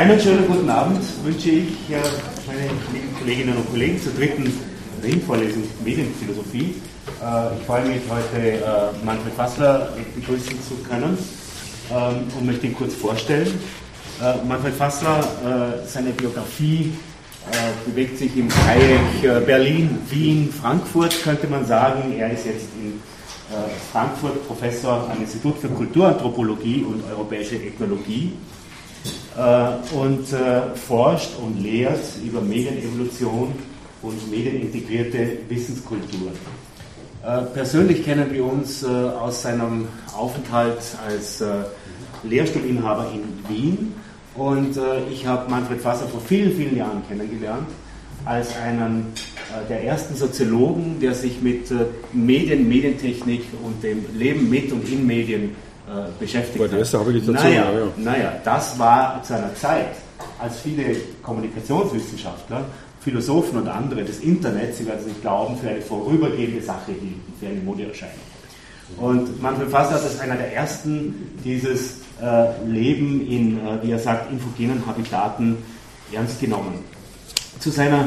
Einen schönen guten Abend wünsche ich meine lieben Kolleginnen und Kollegen zur dritten Ringvorlesung Medienphilosophie. Ich freue mich, heute Manfred Fassler begrüßen zu können und möchte ihn kurz vorstellen. Manfred Fassler, seine Biografie bewegt sich im Dreieck Berlin, Wien, Frankfurt, könnte man sagen. Er ist jetzt in Frankfurt Professor am Institut für Kulturanthropologie und Europäische Ethnologie und forscht und lehrt über Medienevolution und medienintegrierte Wissenskultur. Persönlich kennen wir uns aus seinem Aufenthalt als Lehrstuhlinhaber in Wien und ich habe Manfred Fassler vor vielen, vielen Jahren kennengelernt als einen der ersten Soziologen, der sich mit Medien, Medientechnik und dem Leben mit und in Medien beschäftigt hat. Die erste Habilitation, naja, das war zu einer Zeit, als viele Kommunikationswissenschaftler, Philosophen und andere des Internets, Sie werden es nicht glauben, für eine vorübergehende Sache hielten, für eine Modeerscheinung. Und Manfred Fassler ist einer der ersten, dieses Leben in, wie er sagt, infogenen Habitaten ernst genommen. Zu seiner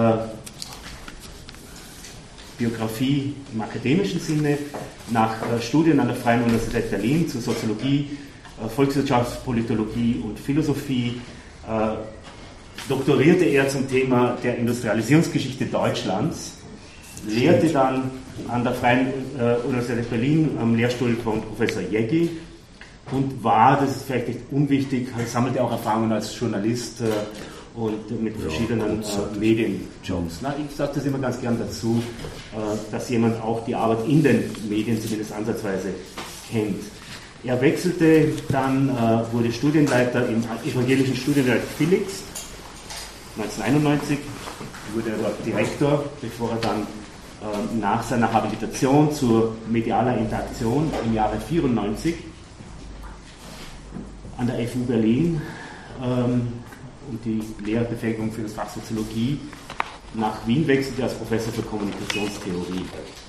Biografie im akademischen Sinne, nach Studien an der Freien Universität Berlin zur Soziologie, Volkswirtschaft, Politologie und Philosophie, doktorierte er zum Thema der Industrialisierungsgeschichte Deutschlands, lehrte dann an der Freien Universität Berlin am Lehrstuhl von Professor Jägi und war, das ist vielleicht nicht unwichtig, sammelte auch Erfahrungen als Journalist und mit verschiedenen Medienjobs. Ich sage das immer ganz gern dazu, dass jemand auch die Arbeit in den Medien zumindest ansatzweise kennt. Er wechselte dann, wurde Studienleiter im evangelischen Studienwerk Felix 1991, wurde er dort Direktor, bevor er dann nach seiner Habilitation zur medialer Interaktion im Jahre 1994 an der FU Berlin und die Lehrbefähigung für das Fach Soziologie nach Wien wechselte als Professor für Kommunikationstheorie.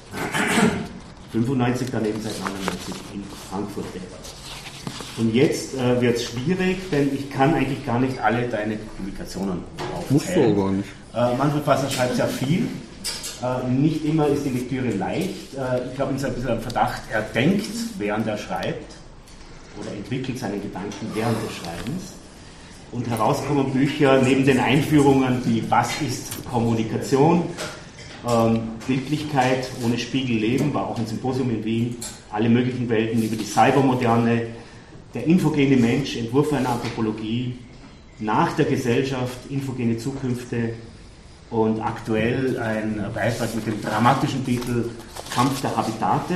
1995 dann eben seit 1999 in Frankfurt. Und jetzt wird es schwierig, denn ich kann eigentlich gar nicht alle deine Publikationen aufzählen. Musst du aber nicht. Manfred Fassler schreibt sehr viel. Nicht immer ist die Lektüre leicht. Ich glaube, es ist ein bisschen ein Verdacht, er denkt, während er schreibt, oder entwickelt seine Gedanken während des Schreibens. Und herauskommen Bücher neben den Einführungen wie Was ist Kommunikation, Bildlichkeit ohne Spiegel leben, war auch ein Symposium in Wien, alle möglichen Welten über die Cybermoderne, der infogene Mensch, Entwurf einer Anthropologie, nach der Gesellschaft, infogene Zukünfte und aktuell ein Beitrag mit dem dramatischen Titel Kampf der Habitate.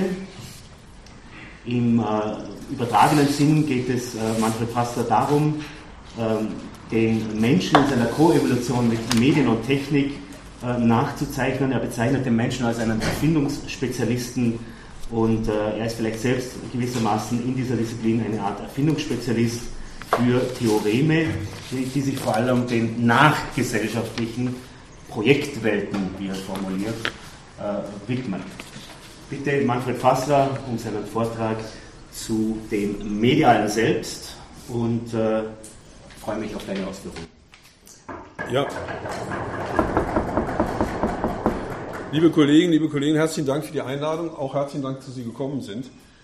Im übertragenen Sinn geht es Manfred Fassler darum, den Menschen in seiner Koevolution mit Medien und Technik nachzuzeichnen. Er bezeichnet den Menschen als einen Erfindungsspezialisten und er ist vielleicht selbst gewissermaßen in dieser Disziplin eine Art Erfindungsspezialist für Theoreme, die sich vor allem den nachgesellschaftlichen Projektwelten, wie er formuliert, widmen. Bitte Manfred Fassler um seinen Vortrag zu dem Medialen selbst und freue mich auf deine Ausführungen. Ja. Liebe Kollegen, herzlichen Dank für die Einladung. Auch herzlichen Dank, dass Sie gekommen sind.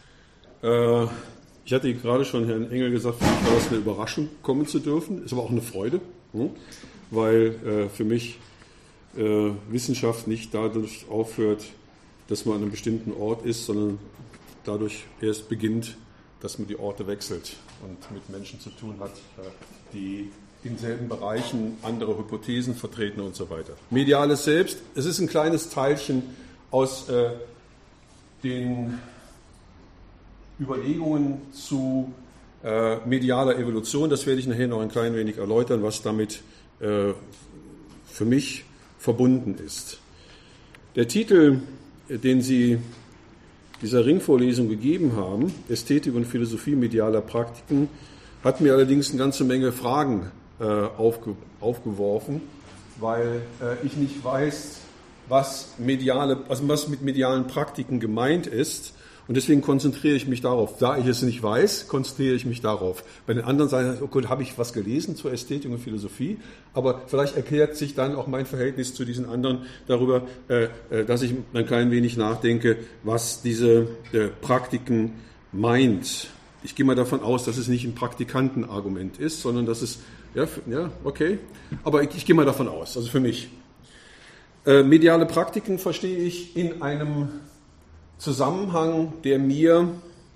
Ich hatte gerade schon Herrn Engel gesagt, für mich war das eine Überraschung, kommen zu dürfen. Ist aber auch eine Freude, weil für mich Wissenschaft nicht dadurch aufhört, dass man an einem bestimmten Ort ist, sondern dadurch erst beginnt, dass man die Orte wechselt und mit Menschen zu tun hat, die in selben Bereichen andere Hypothesen vertreten und so weiter. Mediales selbst, es ist ein kleines Teilchen aus den Überlegungen zu medialer Evolution. Das werde ich nachher noch ein klein wenig erläutern, was damit für mich verbunden ist. Der Titel, den Sie dieser Ringvorlesung gegeben haben, Ästhetik und Philosophie medialer Praktiken, hat mir allerdings eine ganze Menge Fragen aufgeworfen, weil ich nicht weiß, was mit medialen Praktiken gemeint ist Und deswegen konzentriere ich mich darauf. Da ich es nicht weiß, konzentriere ich mich darauf. Bei den anderen Seiten, oh Gott, habe ich was gelesen zur Ästhetik und Philosophie, aber vielleicht erklärt sich dann auch mein Verhältnis zu diesen anderen darüber, dass ich ein klein wenig nachdenke, was diese Praktiken meint. Ich gehe mal davon aus, dass es nicht ein Praktikantenargument ist, sondern dass es, ja, okay, aber ich gehe mal davon aus, also für mich. Mediale Praktiken verstehe ich in einem Zusammenhang, der mir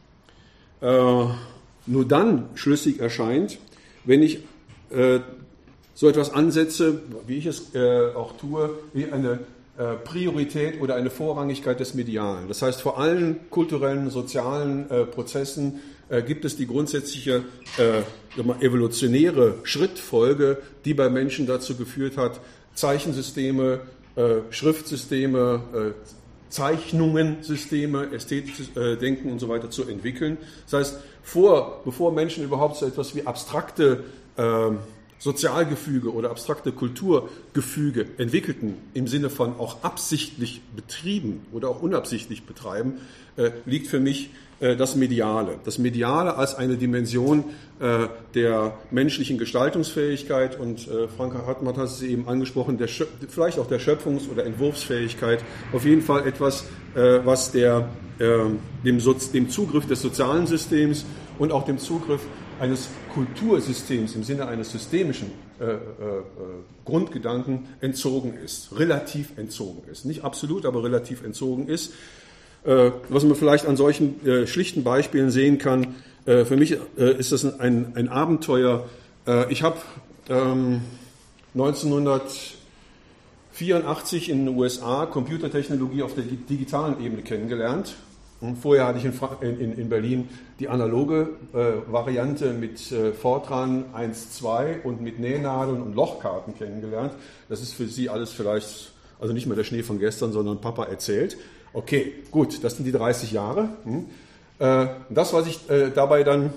nur dann schlüssig erscheint, wenn ich so etwas ansetze, wie ich es auch tue, wie eine Priorität oder eine Vorrangigkeit des Medialen. Das heißt, vor allen kulturellen, sozialen Prozessen gibt es die grundsätzliche evolutionäre Schrittfolge, die bei Menschen dazu geführt hat, Zeichensysteme, Schriftsysteme, Zeichnungensysteme, ästhetisches Denken und so weiter zu entwickeln. Das heißt, bevor Menschen überhaupt so etwas wie abstrakte Sozialgefüge oder abstrakte Kulturgefüge entwickelten, im Sinne von auch absichtlich betrieben oder auch unabsichtlich betreiben, liegt für mich das Mediale. Das Mediale als eine Dimension der menschlichen Gestaltungsfähigkeit und Frank Hartmann hat es eben angesprochen, vielleicht auch der Schöpfungs- oder Entwurfsfähigkeit. Auf jeden Fall etwas, was dem Zugriff des sozialen Systems und auch dem Zugriff eines Kultursystems im Sinne eines systemischen Grundgedanken entzogen ist, relativ entzogen ist. Nicht absolut, aber relativ entzogen ist. Was man vielleicht an solchen schlichten Beispielen sehen kann, für mich ist das ein Abenteuer. Ich habe 1984 in den USA Computertechnologie auf der digitalen Ebene kennengelernt. Und vorher hatte ich in Berlin die analoge Variante mit Fortran 1.2 und mit Nähnadeln und Lochkarten kennengelernt. Das ist für Sie alles vielleicht, also nicht mehr der Schnee von gestern, sondern Papa erzählt. Okay, gut, das sind die 30 Jahre. Das, was ich dabei dann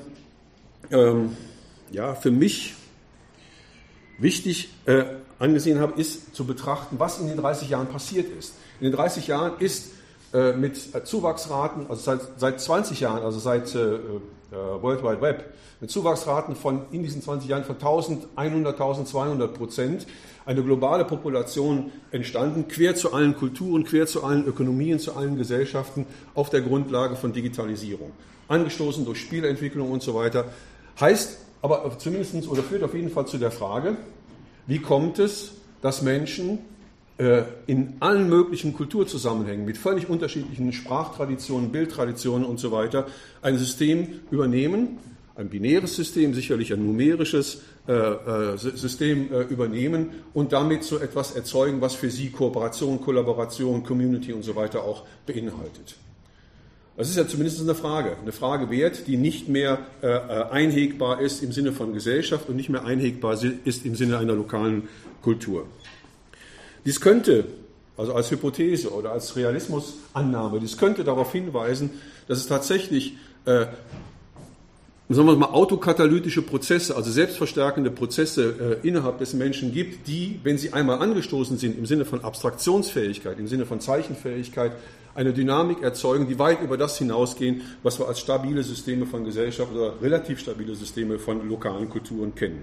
für mich wichtig angesehen habe, ist zu betrachten, was in den 30 Jahren passiert ist. In den 30 Jahren ist mit Zuwachsraten, also seit 20 Jahren, also seit World Wide Web, mit Zuwachsraten in diesen 20 Jahren von 1100, 1200% eine globale Population entstanden, quer zu allen Kulturen, quer zu allen Ökonomien, zu allen Gesellschaften auf der Grundlage von Digitalisierung. Angestoßen durch Spielentwicklung und so weiter. Heißt aber zumindest oder führt auf jeden Fall zu der Frage, wie kommt es, dass Menschen in allen möglichen Kulturzusammenhängen mit völlig unterschiedlichen Sprachtraditionen, Bildtraditionen und so weiter ein System übernehmen, ein binäres System, sicherlich ein numerisches System übernehmen und damit so etwas erzeugen, was für sie Kooperation, Kollaboration, Community und so weiter auch beinhaltet. Das ist ja zumindest eine Frage wert, die nicht mehr einhegbar ist im Sinne von Gesellschaft und nicht mehr einhegbar ist im Sinne einer lokalen Kultur. Dies könnte, also als Hypothese oder als Realismusannahme, dies könnte darauf hinweisen, dass es tatsächlich, sagen wir mal, autokatalytische Prozesse, also selbstverstärkende Prozesse innerhalb des Menschen gibt, die, wenn sie einmal angestoßen sind, im Sinne von Abstraktionsfähigkeit, im Sinne von Zeichenfähigkeit, eine Dynamik erzeugen, die weit über das hinausgehen, was wir als stabile Systeme von Gesellschaft oder relativ stabile Systeme von lokalen Kulturen kennen.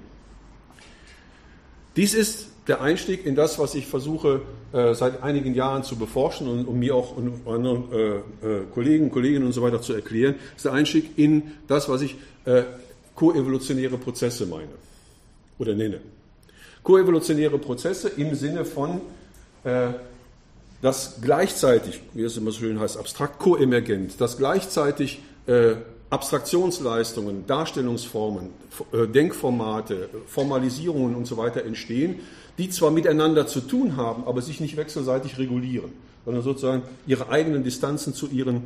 Dies ist der Einstieg in das, was ich versuche seit einigen Jahren zu beforschen und um mir auch und anderen Kollegen, Kolleginnen und so weiter zu erklären, ist der Einstieg in das, was ich koevolutionäre Prozesse meine oder nenne. Koevolutionäre Prozesse im Sinne von dass gleichzeitig, wie es immer so schön heißt, abstrakt koemergent, dass gleichzeitig Abstraktionsleistungen, Darstellungsformen, Denkformate, Formalisierungen und so weiter entstehen, die zwar miteinander zu tun haben, aber sich nicht wechselseitig regulieren, sondern sozusagen ihre eigenen Distanzen zu ihren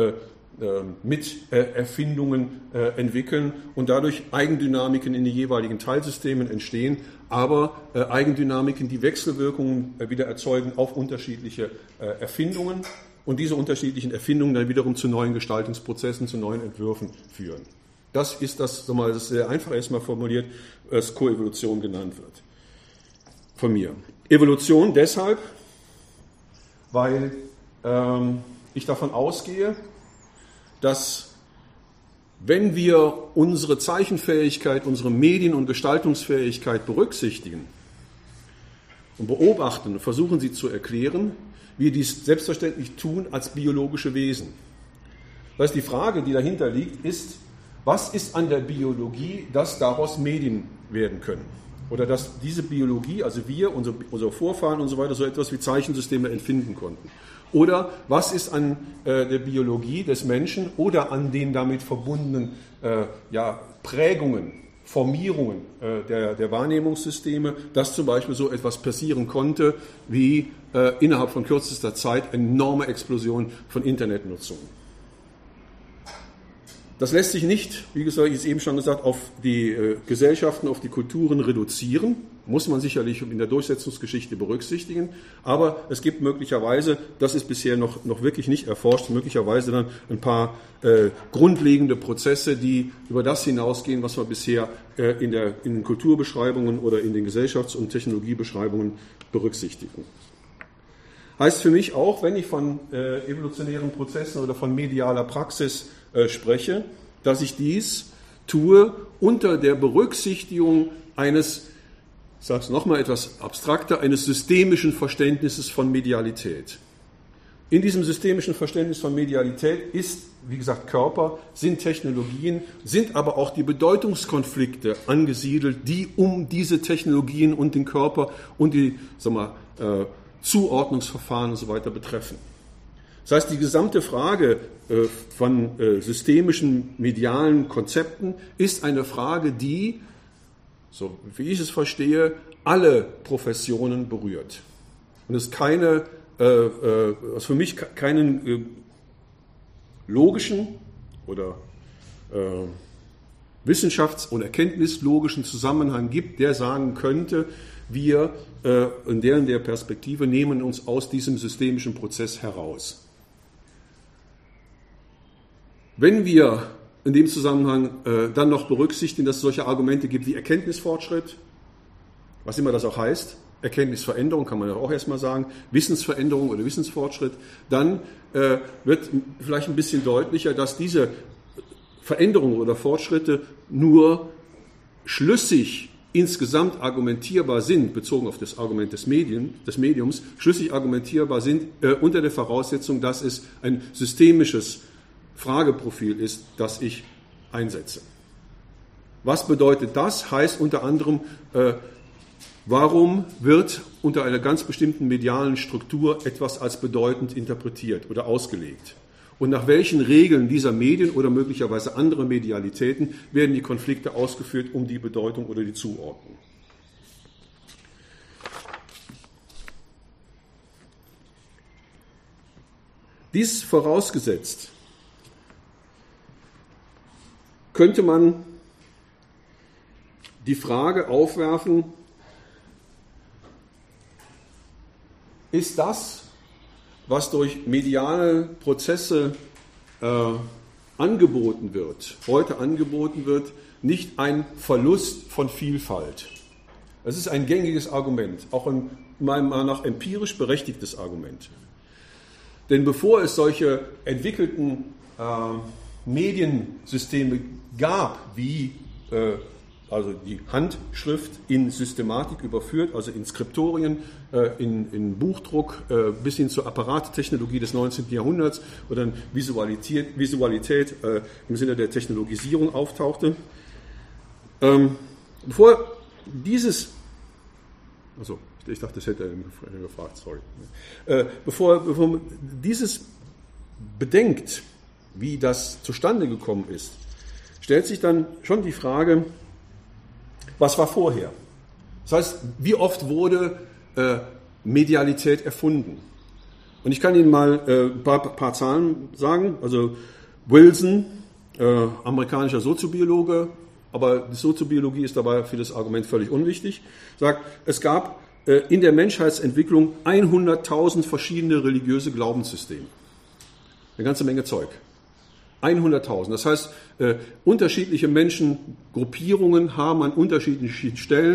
Miterfindungen entwickeln und dadurch Eigendynamiken in den jeweiligen Teilsystemen entstehen, aber Eigendynamiken, die Wechselwirkungen wieder erzeugen auf unterschiedliche Erfindungen und diese unterschiedlichen Erfindungen dann wiederum zu neuen Gestaltungsprozessen, zu neuen Entwürfen führen. Das ist das ist sehr einfach erstmal formuliert, was Koevolution genannt wird. Von mir. Evolution deshalb, weil ich davon ausgehe, dass wenn wir unsere Zeichenfähigkeit, unsere Medien- und Gestaltungsfähigkeit berücksichtigen und beobachten und versuchen sie zu erklären, wir dies selbstverständlich tun als biologische Wesen. Das heißt, die Frage, die dahinter liegt, ist, was ist an der Biologie, dass daraus Medien werden können? Oder dass diese Biologie, also wir, unsere Vorfahren und so weiter, so etwas wie Zeichensysteme empfinden konnten? Oder was ist an der Biologie des Menschen oder an den damit verbundenen Prägungen, Formierungen der Wahrnehmungssysteme, dass zum Beispiel so etwas passieren konnte wie innerhalb von kürzester Zeit eine enorme Explosion von Internetnutzungen? Das lässt sich nicht, wie gesagt, ich es eben schon gesagt, auf die Gesellschaften, auf die Kulturen reduzieren. Muss man sicherlich in der Durchsetzungsgeschichte berücksichtigen. Aber es gibt möglicherweise, das ist bisher noch wirklich nicht erforscht, möglicherweise dann ein paar grundlegende Prozesse, die über das hinausgehen, was wir bisher in den Kulturbeschreibungen oder in den Gesellschafts- und Technologiebeschreibungen berücksichtigen. Heißt für mich auch, wenn ich von evolutionären Prozessen oder von medialer Praxis spreche, dass ich dies tue unter der Berücksichtigung eines, ich sage es nochmal etwas abstrakter, eines systemischen Verständnisses von Medialität. In diesem systemischen Verständnis von Medialität ist, wie gesagt, Körper, sind Technologien, sind aber auch die Bedeutungskonflikte angesiedelt, die um diese Technologien und den Körper und die Zuordnungsverfahren und so weiter betreffen. Das heißt, die gesamte Frage von systemischen medialen Konzepten ist eine Frage, die, so wie ich es verstehe, alle Professionen berührt. Und es für mich keinen logischen oder wissenschafts- und erkenntnislogischen Zusammenhang gibt, der sagen könnte, wir in der Perspektive nehmen uns aus diesem systemischen Prozess heraus. Wenn wir in dem Zusammenhang dann noch berücksichtigen, dass es solche Argumente gibt wie Erkenntnisfortschritt, was immer das auch heißt, Erkenntnisveränderung kann man ja auch erstmal sagen, Wissensveränderung oder Wissensfortschritt, dann wird vielleicht ein bisschen deutlicher, dass diese Veränderungen oder Fortschritte nur schlüssig insgesamt argumentierbar sind, bezogen auf das Argument des Mediums, schlüssig argumentierbar sind unter der Voraussetzung, dass es ein systemisches Frageprofil ist, das ich einsetze. Was bedeutet das? Heißt unter anderem, warum wird unter einer ganz bestimmten medialen Struktur etwas als bedeutend interpretiert oder ausgelegt? Und nach welchen Regeln dieser Medien oder möglicherweise andere Medialitäten werden die Konflikte ausgeführt um die Bedeutung oder die Zuordnung? Dies vorausgesetzt, könnte man die Frage aufwerfen, ist das, was durch mediale Prozesse angeboten wird, heute angeboten wird, nicht ein Verlust von Vielfalt? Es ist ein gängiges Argument, auch in meiner Meinung nach empirisch berechtigtes Argument. Denn bevor es solche entwickelten Mediensysteme gab, wie also die Handschrift in Systematik überführt, also in Skriptorien, in Buchdruck bis hin zur Apparattechnologie des 19. Jahrhunderts, wo dann Visualität im Sinne der Technologisierung auftauchte. Bevor dieses, also ich dachte, das hätte er gefragt, sorry. Bevor man dieses bedenkt, wie das zustande gekommen ist, stellt sich dann schon die Frage, was war vorher? Das heißt, wie oft wurde Medialität erfunden? Und ich kann Ihnen mal ein paar Zahlen sagen. Also Wilson, amerikanischer Soziobiologe, aber die Soziobiologie ist dabei für das Argument völlig unwichtig, sagt, es gab in der Menschheitsentwicklung 100.000 verschiedene religiöse Glaubenssysteme. Eine ganze Menge Zeug. 100.000. Das heißt, unterschiedliche Menschengruppierungen haben an unterschiedlichen Stellen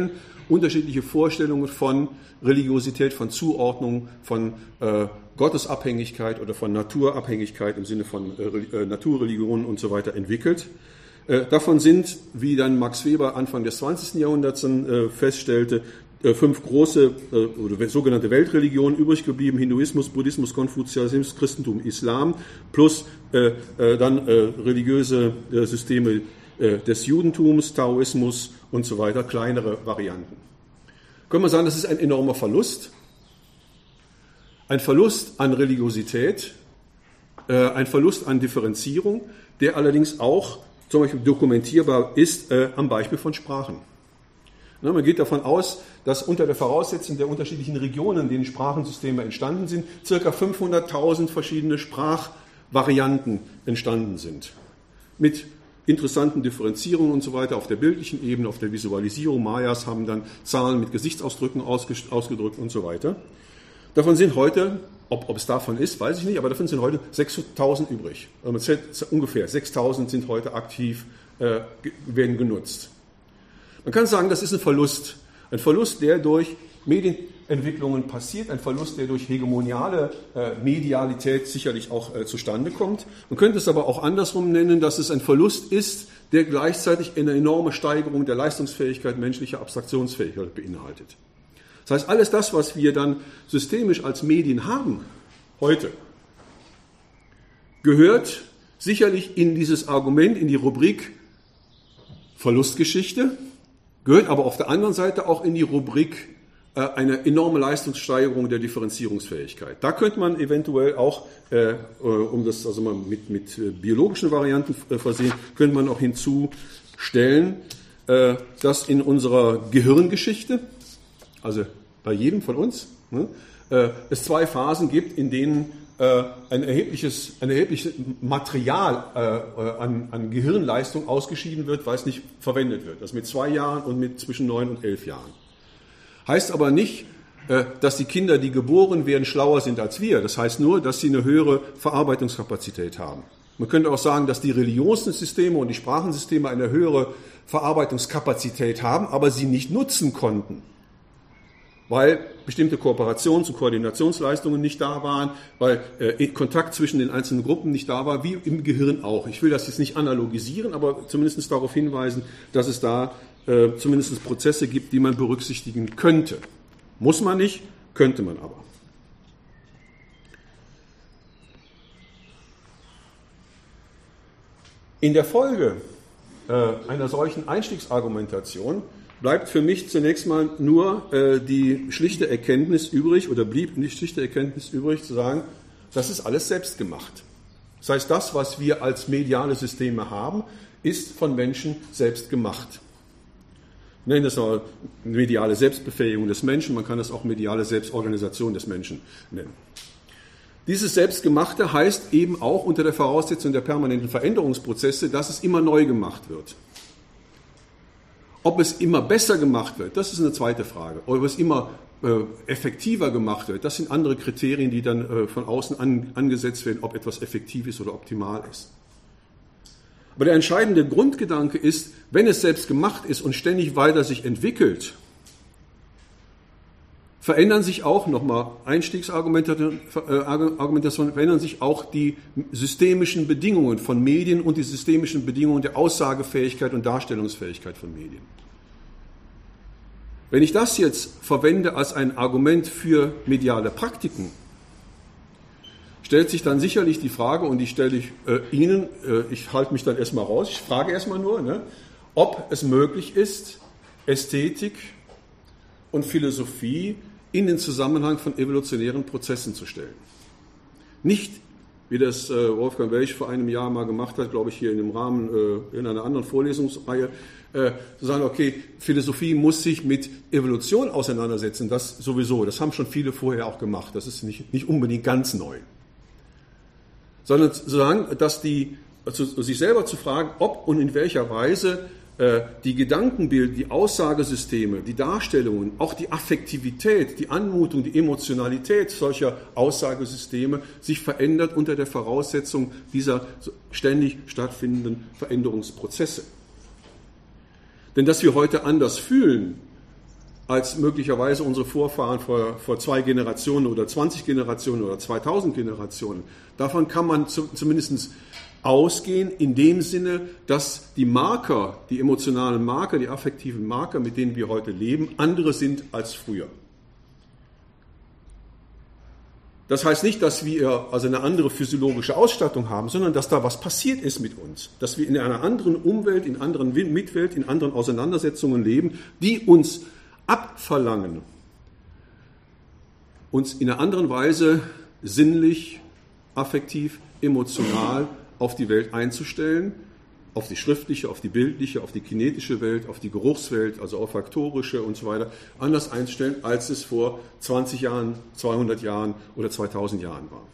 unterschiedliche Vorstellungen von Religiosität, von Zuordnung, von Gottesabhängigkeit oder von Naturabhängigkeit im Sinne von Naturreligionen und so weiter entwickelt. Davon sind, wie dann Max Weber Anfang des 20. Jahrhunderts feststellte, 5 große oder sogenannte Weltreligionen übrig geblieben: Hinduismus, Buddhismus, Konfuzianismus, Christentum, Islam, plus dann religiöse Systeme des Judentums, Taoismus und so weiter, kleinere Varianten. Können wir sagen, das ist ein enormer Verlust. Ein Verlust an Religiosität, ein Verlust an Differenzierung, der allerdings auch zum Beispiel dokumentierbar ist am Beispiel von Sprachen. Man geht davon aus, dass unter der Voraussetzung der unterschiedlichen Regionen, in denen Sprachensysteme entstanden sind, ca. 500.000 verschiedene Sprachvarianten entstanden sind. Mit interessanten Differenzierungen und so weiter auf der bildlichen Ebene, auf der Visualisierung. Mayas haben dann Zahlen mit Gesichtsausdrücken ausgedrückt und so weiter. Davon sind heute, ob es davon ist, weiß ich nicht, aber davon sind heute 6.000 übrig. Also ungefähr 6.000 sind heute aktiv, werden genutzt. Man kann sagen, das ist ein Verlust, der durch Medienentwicklungen passiert, ein Verlust, der durch hegemoniale Medialität sicherlich auch zustande kommt. Man könnte es aber auch andersrum nennen, dass es ein Verlust ist, der gleichzeitig eine enorme Steigerung der Leistungsfähigkeit menschlicher Abstraktionsfähigkeit beinhaltet. Das heißt, alles das, was wir dann systemisch als Medien haben, heute, gehört sicherlich in dieses Argument, in die Rubrik Verlustgeschichte, gehört aber auf der anderen Seite auch in die Rubrik eine enorme Leistungssteigerung der Differenzierungsfähigkeit. Da könnte man eventuell auch, um das also mal mit biologischen Varianten versehen, könnte man auch hinzustellen, dass in unserer Gehirngeschichte, also bei jedem von uns, es 2 Phasen gibt, in denen ein erhebliches Material an Gehirnleistung ausgeschieden wird, weil es nicht verwendet wird. Das mit 2 Jahren und mit zwischen 9 und 11 Jahren. Heißt aber nicht, dass die Kinder, die geboren werden, schlauer sind als wir. Das heißt nur, dass sie eine höhere Verarbeitungskapazität haben. Man könnte auch sagen, dass die Religionssysteme und die Sprachensysteme eine höhere Verarbeitungskapazität haben, aber sie nicht nutzen konnten, weil bestimmte Kooperations- und Koordinationsleistungen nicht da waren, weil Kontakt zwischen den einzelnen Gruppen nicht da war, wie im Gehirn auch. Ich will das jetzt nicht analogisieren, aber zumindest darauf hinweisen, dass es da zumindest Prozesse gibt, die man berücksichtigen könnte. Muss man nicht, könnte man aber. In der Folge einer solchen Einstiegsargumentation bleibt für mich zunächst mal nur die schlichte Erkenntnis übrig, oder blieb die schlichte Erkenntnis übrig, zu sagen, das ist alles selbst gemacht. Das heißt, das, was wir als mediale Systeme haben, ist von Menschen selbst gemacht. Wir nennen das auch mediale Selbstbefähigung des Menschen, man kann das auch mediale Selbstorganisation des Menschen nennen. Dieses Selbstgemachte heißt eben auch unter der Voraussetzung der permanenten Veränderungsprozesse, dass es immer neu gemacht wird. Ob es immer besser gemacht wird, das ist eine zweite Frage. Ob es immer effektiver gemacht wird, das sind andere Kriterien, die dann von außen angesetzt werden, ob etwas effektiv ist oder optimal ist. Aber der entscheidende Grundgedanke ist, wenn es selbst gemacht ist und ständig weiter sich entwickelt, verändern sich auch, nochmal Einstiegsargumentation, verändern sich auch die systemischen Bedingungen von Medien und die systemischen Bedingungen der Aussagefähigkeit und Darstellungsfähigkeit von Medien. Wenn ich das jetzt verwende als ein Argument für mediale Praktiken, stellt sich dann sicherlich die Frage, und die stelle ich Ihnen, ich halte mich dann erstmal raus, ich frage erstmal nur, ob es möglich ist, Ästhetik und Philosophie in den Zusammenhang von evolutionären Prozessen zu stellen. Nicht, wie das Wolfgang Welch vor einem Jahr mal gemacht hat, glaube ich, hier in dem Rahmen in einer anderen Vorlesungsreihe, zu sagen, okay, Philosophie muss sich mit Evolution auseinandersetzen, das sowieso, das haben schon viele vorher auch gemacht, das ist nicht unbedingt ganz neu. Sondern zu sagen, dass sich selber zu fragen, ob und in welcher Weise die Gedankenbilder, die Aussagesysteme, die Darstellungen, auch die Affektivität, die Anmutung, die Emotionalität solcher Aussagesysteme sich verändert unter der Voraussetzung dieser ständig stattfindenden Veränderungsprozesse. Denn dass wir heute anders fühlen, als möglicherweise unsere Vorfahren vor 2 Generationen oder 20 Generationen oder 2000 Generationen. Davon kann man zumindest ausgehen in dem Sinne, dass die Marker, die emotionalen Marker, die affektiven Marker, mit denen wir heute leben, andere sind als früher. Das heißt nicht, dass wir also eine andere physiologische Ausstattung haben, sondern dass da was passiert ist mit uns. Dass wir in einer anderen Umwelt, in anderen Mitwelt, in anderen Auseinandersetzungen leben, die uns abverlangen, uns in einer anderen Weise sinnlich, affektiv, emotional auf die Welt einzustellen, auf die schriftliche, auf die bildliche, auf die kinetische Welt, auf die Geruchswelt, also olfaktorische und so weiter, anders einstellen, als es vor 20 Jahren, 200 Jahren oder 2000 Jahren war.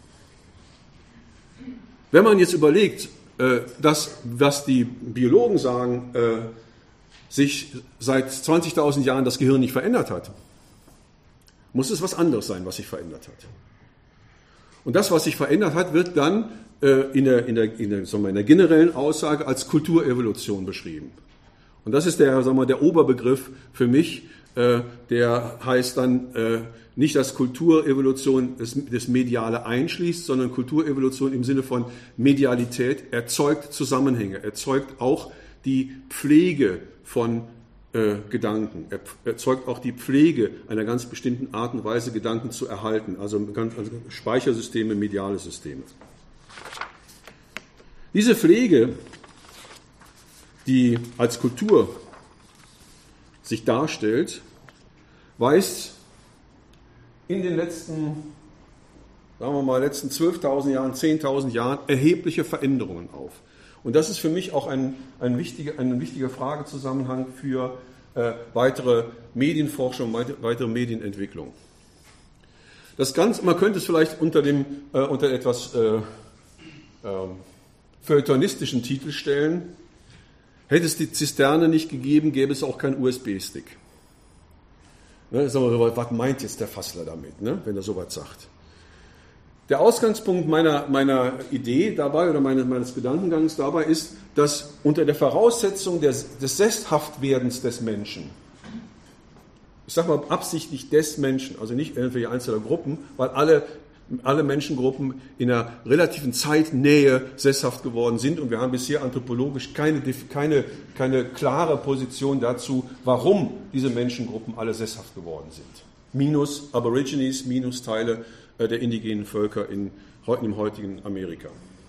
Wenn man jetzt überlegt, dass, was die Biologen sagen, sich seit 20.000 Jahren das Gehirn nicht verändert hat, muss es was anderes sein, was sich verändert hat. Und das, was sich verändert hat, wird dann in der generellen Aussage als Kulturevolution beschrieben. Und das ist der Oberbegriff für mich, der heißt dann nicht, dass Kulturevolution das Mediale einschließt, sondern Kulturevolution im Sinne von Medialität erzeugt Zusammenhänge, erzeugt auch die Pflege von Gedanken, erzeugt auch die Pflege einer ganz bestimmten Art und Weise, Gedanken zu erhalten, also Speichersysteme, mediale Systeme. Diese Pflege, die als Kultur sich darstellt, weist in den letzten 12.000 Jahren, 10.000 Jahren erhebliche Veränderungen auf. Und das ist für mich auch ein wichtiger Fragezusammenhang für weitere Medienforschung, weitere Medienentwicklung. Das Ganze, man könnte es vielleicht unter etwas feuilletonistischen Titel stellen: Hätte es die Zisterne nicht gegeben, gäbe es auch keinen USB-Stick. Ne, was meint jetzt der Fassler damit, ne, wenn er sowas sagt? Der Ausgangspunkt meiner Idee dabei oder meines Gedankengangs dabei ist, dass unter der Voraussetzung des Sesshaftwerdens des Menschen, ich sage mal absichtlich des Menschen, also nicht irgendwelche einzelne Gruppen, weil alle Menschengruppen in einer relativen Zeitnähe sesshaft geworden sind und wir haben bisher anthropologisch keine klare Position dazu, warum diese Menschengruppen alle sesshaft geworden sind. Minus Aborigines, minus Teile der indigenen Völker im heutigen Amerika.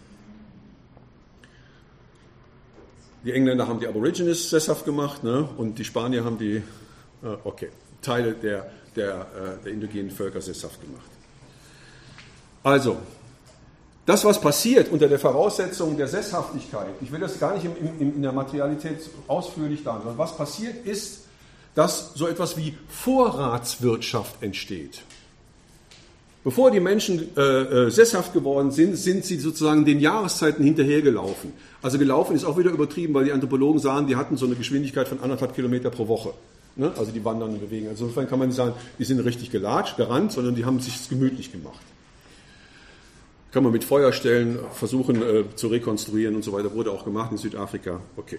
Die Engländer haben die Aborigines sesshaft gemacht, ne, und die Spanier haben die Teile der indigenen Völker sesshaft gemacht. Also, das, was passiert unter der Voraussetzung der Sesshaftigkeit, ich will das gar nicht in der Materialität ausführlich darstellen, was passiert ist, dass so etwas wie Vorratswirtschaft entsteht. Bevor die Menschen sesshaft geworden sind, sind sie sozusagen den Jahreszeiten hinterhergelaufen. Also gelaufen ist auch wieder übertrieben, weil die Anthropologen sagen, die hatten so eine Geschwindigkeit von 1,5 Kilometer pro Woche. Ne? Also die wandern und bewegen. Also insofern kann man nicht sagen, die sind richtig gerannt, sondern die haben sich gemütlich gemacht. Kann man mit Feuerstellen versuchen zu rekonstruieren und so weiter. Wurde auch gemacht in Südafrika. Okay.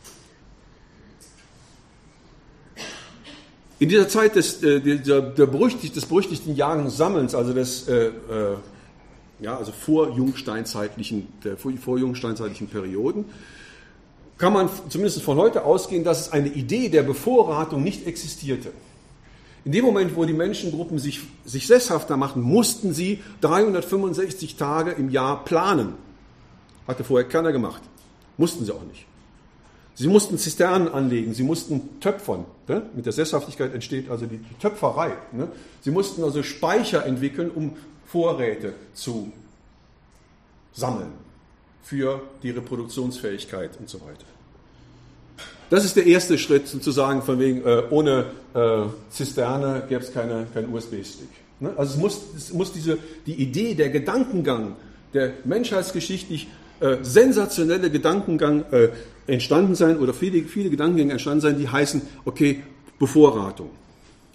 In dieser Zeit des berüchtigten Jagensammelns, also des vorjungsteinzeitlichen Perioden, kann man zumindest von heute ausgehen, dass es eine Idee der Bevorratung nicht existierte. In dem Moment, wo die Menschengruppen sich sesshafter machten, mussten sie 365 Tage im Jahr planen. Hatte vorher keiner gemacht. Mussten sie auch nicht. Sie mussten Zisternen anlegen, sie mussten töpfern. Ne? Mit der Sesshaftigkeit entsteht also die Töpferei. Ne? Sie mussten also Speicher entwickeln, um Vorräte zu sammeln für die Reproduktionsfähigkeit und so weiter. Das ist der erste Schritt, sozusagen, von wegen, ohne Zisterne gäbe es keinen USB-Stick. Ne? Also es muss die Idee, der Gedankengang, der menschheitsgeschichtlich sensationelle Gedankengang entstanden sein oder viele Gedankengänge entstanden sein, die heißen, okay, Bevorratung.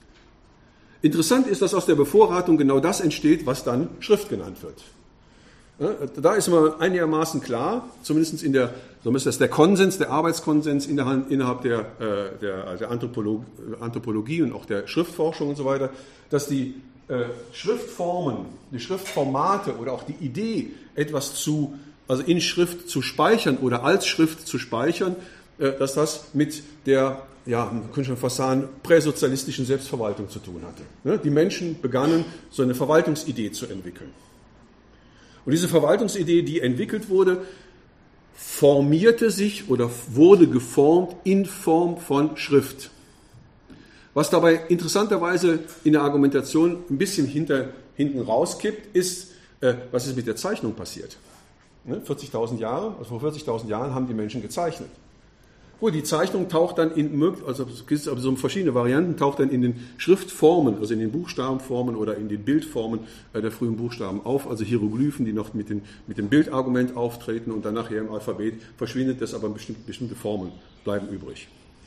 Interessant ist, dass aus der Bevorratung genau das entsteht, was dann Schrift genannt wird. Da ist immer einigermaßen klar, zumindest in der, so ist das der Konsens, der Arbeitskonsens innerhalb der Anthropologie und auch der Schriftforschung und so weiter, dass die Schriftformen, die Schriftformate oder auch die Idee, etwas also in Schrift zu speichern oder als Schrift zu speichern, dass das mit der, ja, man könnte schon fast sagen, präsozialistischen Selbstverwaltung zu tun hatte. Die Menschen begannen, so eine Verwaltungsidee zu entwickeln. Und diese Verwaltungsidee, die entwickelt wurde, formierte sich oder wurde geformt in Form von Schrift. Was dabei interessanterweise in der Argumentation ein bisschen hinten rauskippt, ist, was ist mit der Zeichnung passiert. 40.000 Jahre, also vor 40.000 Jahren haben die Menschen gezeichnet. Gut, die Zeichnung taucht dann also es gibt so verschiedene Varianten, taucht dann in den Schriftformen, also in den Buchstabenformen oder in den Bildformen der frühen Buchstaben auf, also Hieroglyphen, die noch mit dem Bildargument auftreten und dann nachher im Alphabet verschwindet das, aber bestimmte Formen bleiben übrig.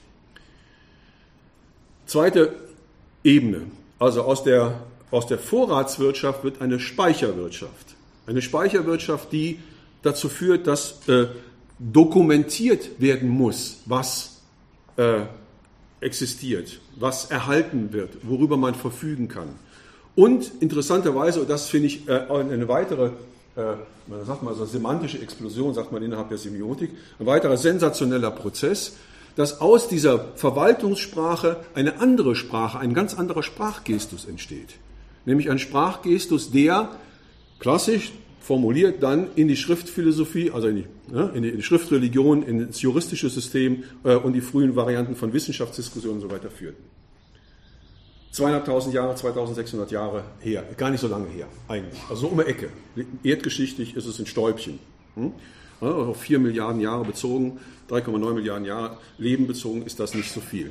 Zweite Ebene, also aus der Vorratswirtschaft wird eine Speicherwirtschaft. Eine Speicherwirtschaft, die dazu führt, dass dokumentiert werden muss, was existiert, was erhalten wird, worüber man verfügen kann. Und interessanterweise, und das finde ich eine weitere, man sagt mal so semantische Explosion, sagt man innerhalb der Semiotik, ein weiterer sensationeller Prozess, dass aus dieser Verwaltungssprache eine andere Sprache, ein ganz anderer Sprachgestus entsteht. Nämlich ein Sprachgestus, der klassisch formuliert dann in die Schriftphilosophie, also in die Schriftreligion, ins juristische System und die frühen Varianten von Wissenschaftsdiskussionen und so weiter führten. 2.500 Jahre, 2.600 Jahre her, gar nicht so lange her eigentlich, also so um die Ecke. Erdgeschichtlich ist es ein Stäubchen. Auf 4 Milliarden Jahre bezogen, 3,9 Milliarden Jahre Leben bezogen ist das nicht so viel.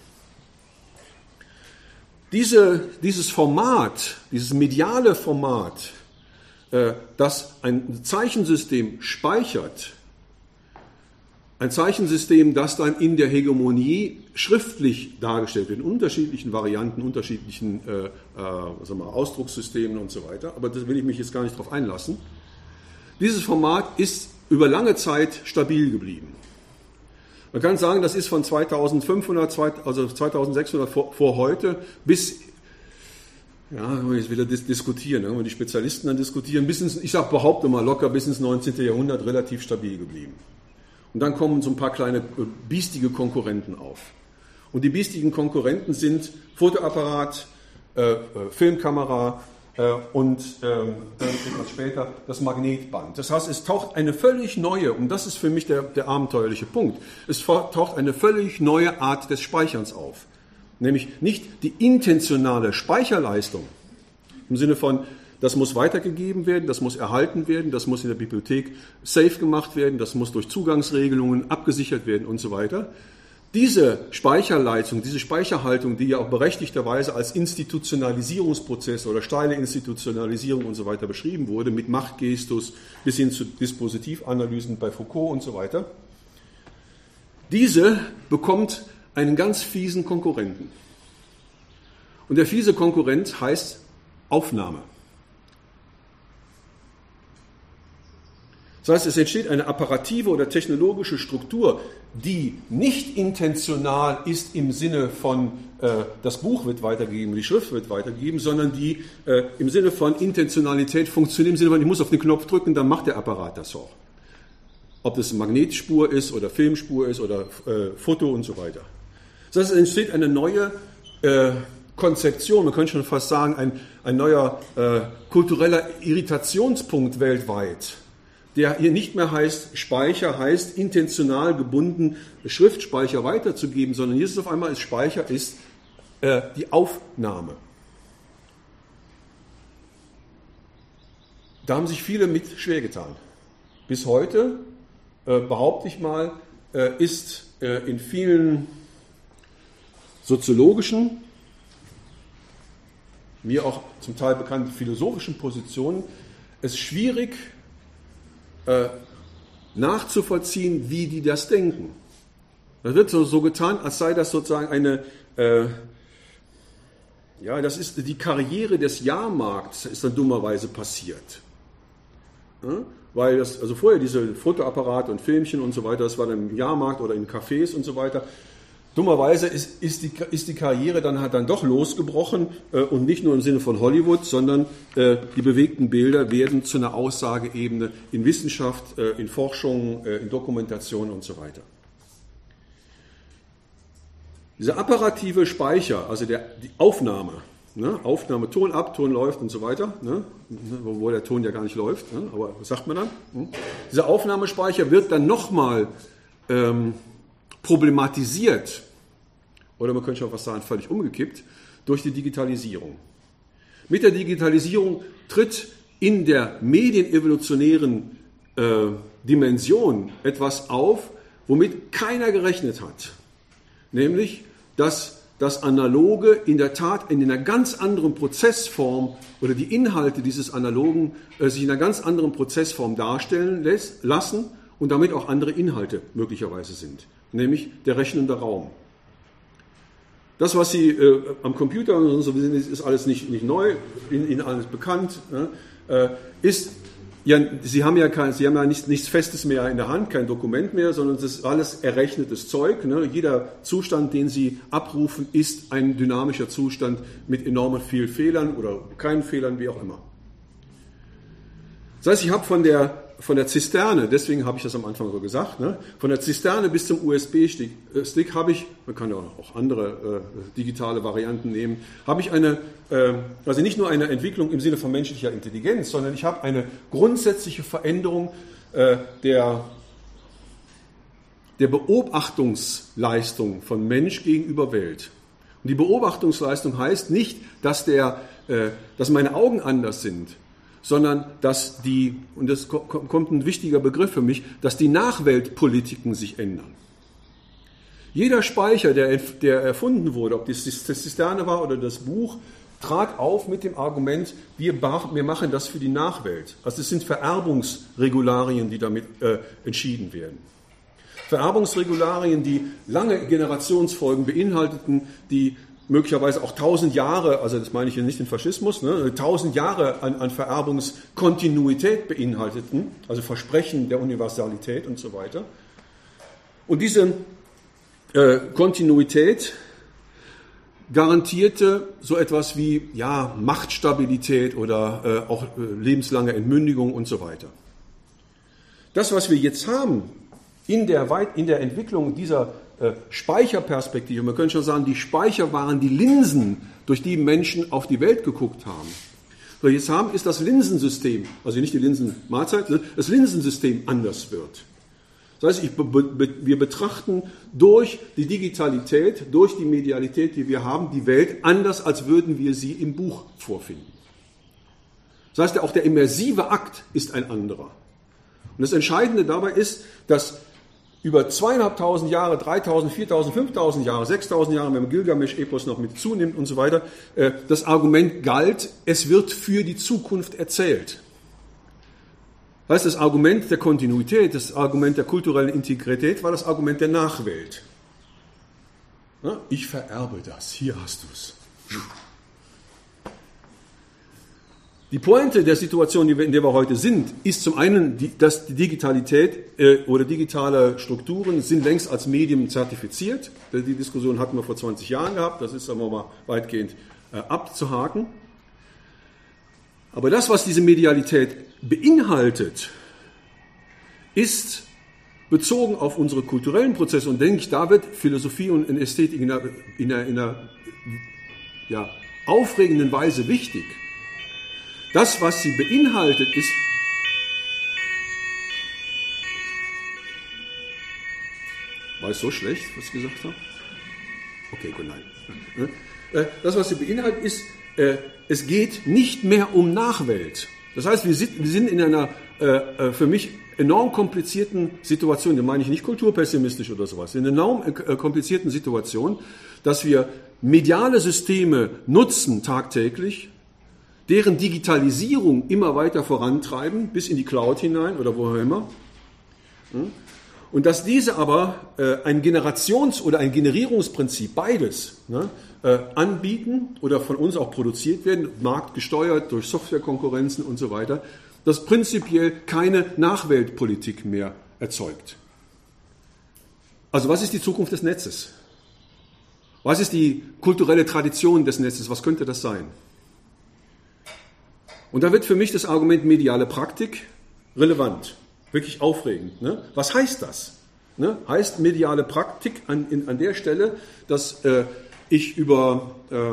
Dieses Format, dieses mediale Format, das ein Zeichensystem speichert, ein Zeichensystem, das dann in der Hegemonie schriftlich dargestellt wird, in unterschiedlichen Varianten, unterschiedlichen Ausdruckssystemen und so weiter, aber da will ich mich jetzt gar nicht drauf einlassen. Dieses Format ist über lange Zeit stabil geblieben. Man kann sagen, das ist von 2500, also 2600 vor heute bis, ja, jetzt wieder diskutieren, wenn die Spezialisten dann diskutieren, behaupte mal locker bis ins 19. Jahrhundert relativ stabil geblieben. Und dann kommen so ein paar kleine biestige Konkurrenten auf. Und die biestigen Konkurrenten sind Fotoapparat, Filmkamera und etwas später das Magnetband. Das heißt, es taucht eine völlig neue, und das ist für mich der abenteuerliche Punkt, es taucht eine völlig neue Art des Speicherns auf. Nämlich nicht die intentionale Speicherleistung im Sinne von, das muss weitergegeben werden, das muss erhalten werden, das muss in der Bibliothek safe gemacht werden, das muss durch Zugangsregelungen abgesichert werden und so weiter. Diese Speicherleitung, diese Speicherhaltung, die ja auch berechtigterweise als Institutionalisierungsprozess oder steile Institutionalisierung und so weiter beschrieben wurde, mit Machtgestus bis hin zu Dispositivanalysen bei Foucault und so weiter, diese bekommt einen ganz fiesen Konkurrenten. Und der fiese Konkurrent heißt Aufnahme. Das heißt, es entsteht eine apparative oder technologische Struktur, die nicht intentional ist im Sinne von, das Buch wird weitergegeben, die Schrift wird weitergegeben, sondern die im Sinne von Intentionalität funktioniert, im Sinne von, ich muss auf den Knopf drücken, dann macht der Apparat das auch. Ob das eine Magnetspur ist oder Filmspur ist oder Foto und so weiter. Das heißt, es entsteht eine neue Konzeption, man könnte schon fast sagen, ein neuer kultureller Irritationspunkt weltweit, der hier nicht mehr heißt, Speicher heißt intentional gebunden, Schriftspeicher weiterzugeben, sondern hier ist es auf einmal, Speicher ist die Aufnahme. Da haben sich viele mit schwer getan. Bis heute, behaupte ich mal, ist in vielen soziologischen, mir auch zum Teil bekannten philosophischen Positionen es schwierig nachzuvollziehen, wie die das denken. Das wird so getan, als sei das sozusagen eine, das ist die Karriere des Jahrmarkts, ist dann dummerweise passiert. Weil also vorher diese Fotoapparate und Filmchen und so weiter, das war dann im Jahrmarkt oder in Cafés und so weiter. Dummerweise ist die Karriere dann doch losgebrochen und nicht nur im Sinne von Hollywood, sondern die bewegten Bilder werden zu einer Aussageebene in Wissenschaft, in Forschung, in Dokumentation und so weiter. Dieser apparative Speicher, also die Aufnahme, Aufnahme, Ton ab, Ton läuft und so weiter, obwohl der Ton ja gar nicht läuft, aber was sagt man dann? Dieser Aufnahmespeicher wird dann nochmal problematisiert, oder man könnte schon fast sagen, völlig umgekippt, durch die Digitalisierung. Mit der Digitalisierung tritt in der medienevolutionären Dimension etwas auf, womit keiner gerechnet hat. Nämlich, dass das Analoge in der Tat in einer ganz anderen Prozessform oder die Inhalte dieses Analogen sich in einer ganz anderen Prozessform darstellen lassen und damit auch andere Inhalte möglicherweise sind. Nämlich der rechnende Raum. Das, was Sie am Computer und so sehen, ist alles nicht neu, Ihnen alles bekannt, ist, ja, Sie haben ja nichts Festes mehr in der Hand, kein Dokument mehr, sondern es ist alles errechnetes Zeug. Jeder Zustand, den Sie abrufen, ist ein dynamischer Zustand mit enormen vielen Fehlern oder keinen Fehlern, wie auch immer. Das heißt, ich habe von der Zisterne, deswegen habe ich das am Anfang so gesagt, von der Zisterne bis zum USB-Stick habe ich, man kann ja auch andere digitale Varianten nehmen, habe ich also nicht nur eine Entwicklung im Sinne von menschlicher Intelligenz, sondern ich habe eine grundsätzliche Veränderung der Beobachtungsleistung von Mensch gegenüber Welt. Und die Beobachtungsleistung heißt nicht, dass meine Augen anders sind, sondern dass und das kommt ein wichtiger Begriff für mich, dass die Nachweltpolitiken sich ändern. Jeder Speicher, der erfunden wurde, ob das Zisterne war oder das Buch, trat auf mit dem Argument, wir machen das für die Nachwelt. Also es sind Vererbungsregularien, die damit entschieden werden. Vererbungsregularien, die lange Generationsfolgen beinhalteten, die möglicherweise auch 1000 Jahre, also das meine ich hier nicht den Faschismus, 1000 Jahre an Vererbungskontinuität beinhalteten, also Versprechen der Universalität und so weiter. Und diese Kontinuität garantierte so etwas wie Machtstabilität oder auch lebenslange Entmündigung und so weiter. Das, was wir jetzt haben in der Entwicklung dieser Speicherperspektive, man könnte schon sagen, die Speicher waren die Linsen, durch die Menschen auf die Welt geguckt haben. Was wir jetzt haben, ist das Linsensystem, also nicht die Linsenmahlzeit, das Linsensystem anders wird. Das heißt, wir betrachten durch die Digitalität, durch die Medialität, die wir haben, die Welt anders, als würden wir sie im Buch vorfinden. Das heißt, auch der immersive Akt ist ein anderer. Und das Entscheidende dabei ist, dass über 2500 Jahre, 3000, 4000, 5000 Jahre, 6000 Jahre, wenn man Gilgamesch-Epos noch mit zunimmt und so weiter, das Argument galt, es wird für die Zukunft erzählt. Das heißt, das Argument der Kontinuität, das Argument der kulturellen Integrität war das Argument der Nachwelt. Ich vererbe das, hier hast du es. Die Pointe der Situation, in der wir heute sind, ist zum einen, dass die Digitalität oder digitale Strukturen sind längst als Medium zertifiziert. Die Diskussion hatten wir vor 20 Jahren gehabt, das ist, sagen wir mal, weitgehend abzuhaken. Aber das, was diese Medialität beinhaltet, ist bezogen auf unsere kulturellen Prozesse, und denke ich, da wird Philosophie und Ästhetik in einer aufregenden Weise wichtig. Das, was sie beinhaltet, ist... War es so schlecht, was ich gesagt habe? Okay, gut, nein. Das, was sie beinhaltet, ist, es geht nicht mehr um Nachwelt. Das heißt, wir sind in einer für mich enorm komplizierten Situation, da meine ich nicht kulturpessimistisch oder sowas, in einer enorm komplizierten Situation, dass wir mediale Systeme nutzen tagtäglich, deren Digitalisierung immer weiter vorantreiben, bis in die Cloud hinein oder woher immer. Und dass diese aber ein Generations- oder ein Generierungsprinzip, beides, anbieten oder von uns auch produziert werden, marktgesteuert durch Softwarekonkurrenzen und so weiter, das prinzipiell keine Nachweltpolitik mehr erzeugt. Also was ist die Zukunft des Netzes? Was ist die kulturelle Tradition des Netzes? Was könnte das sein? Und da wird für mich das Argument mediale Praktik relevant, wirklich aufregend. Ne? Was heißt das? Ne? Heißt mediale Praktik an der Stelle, dass ich über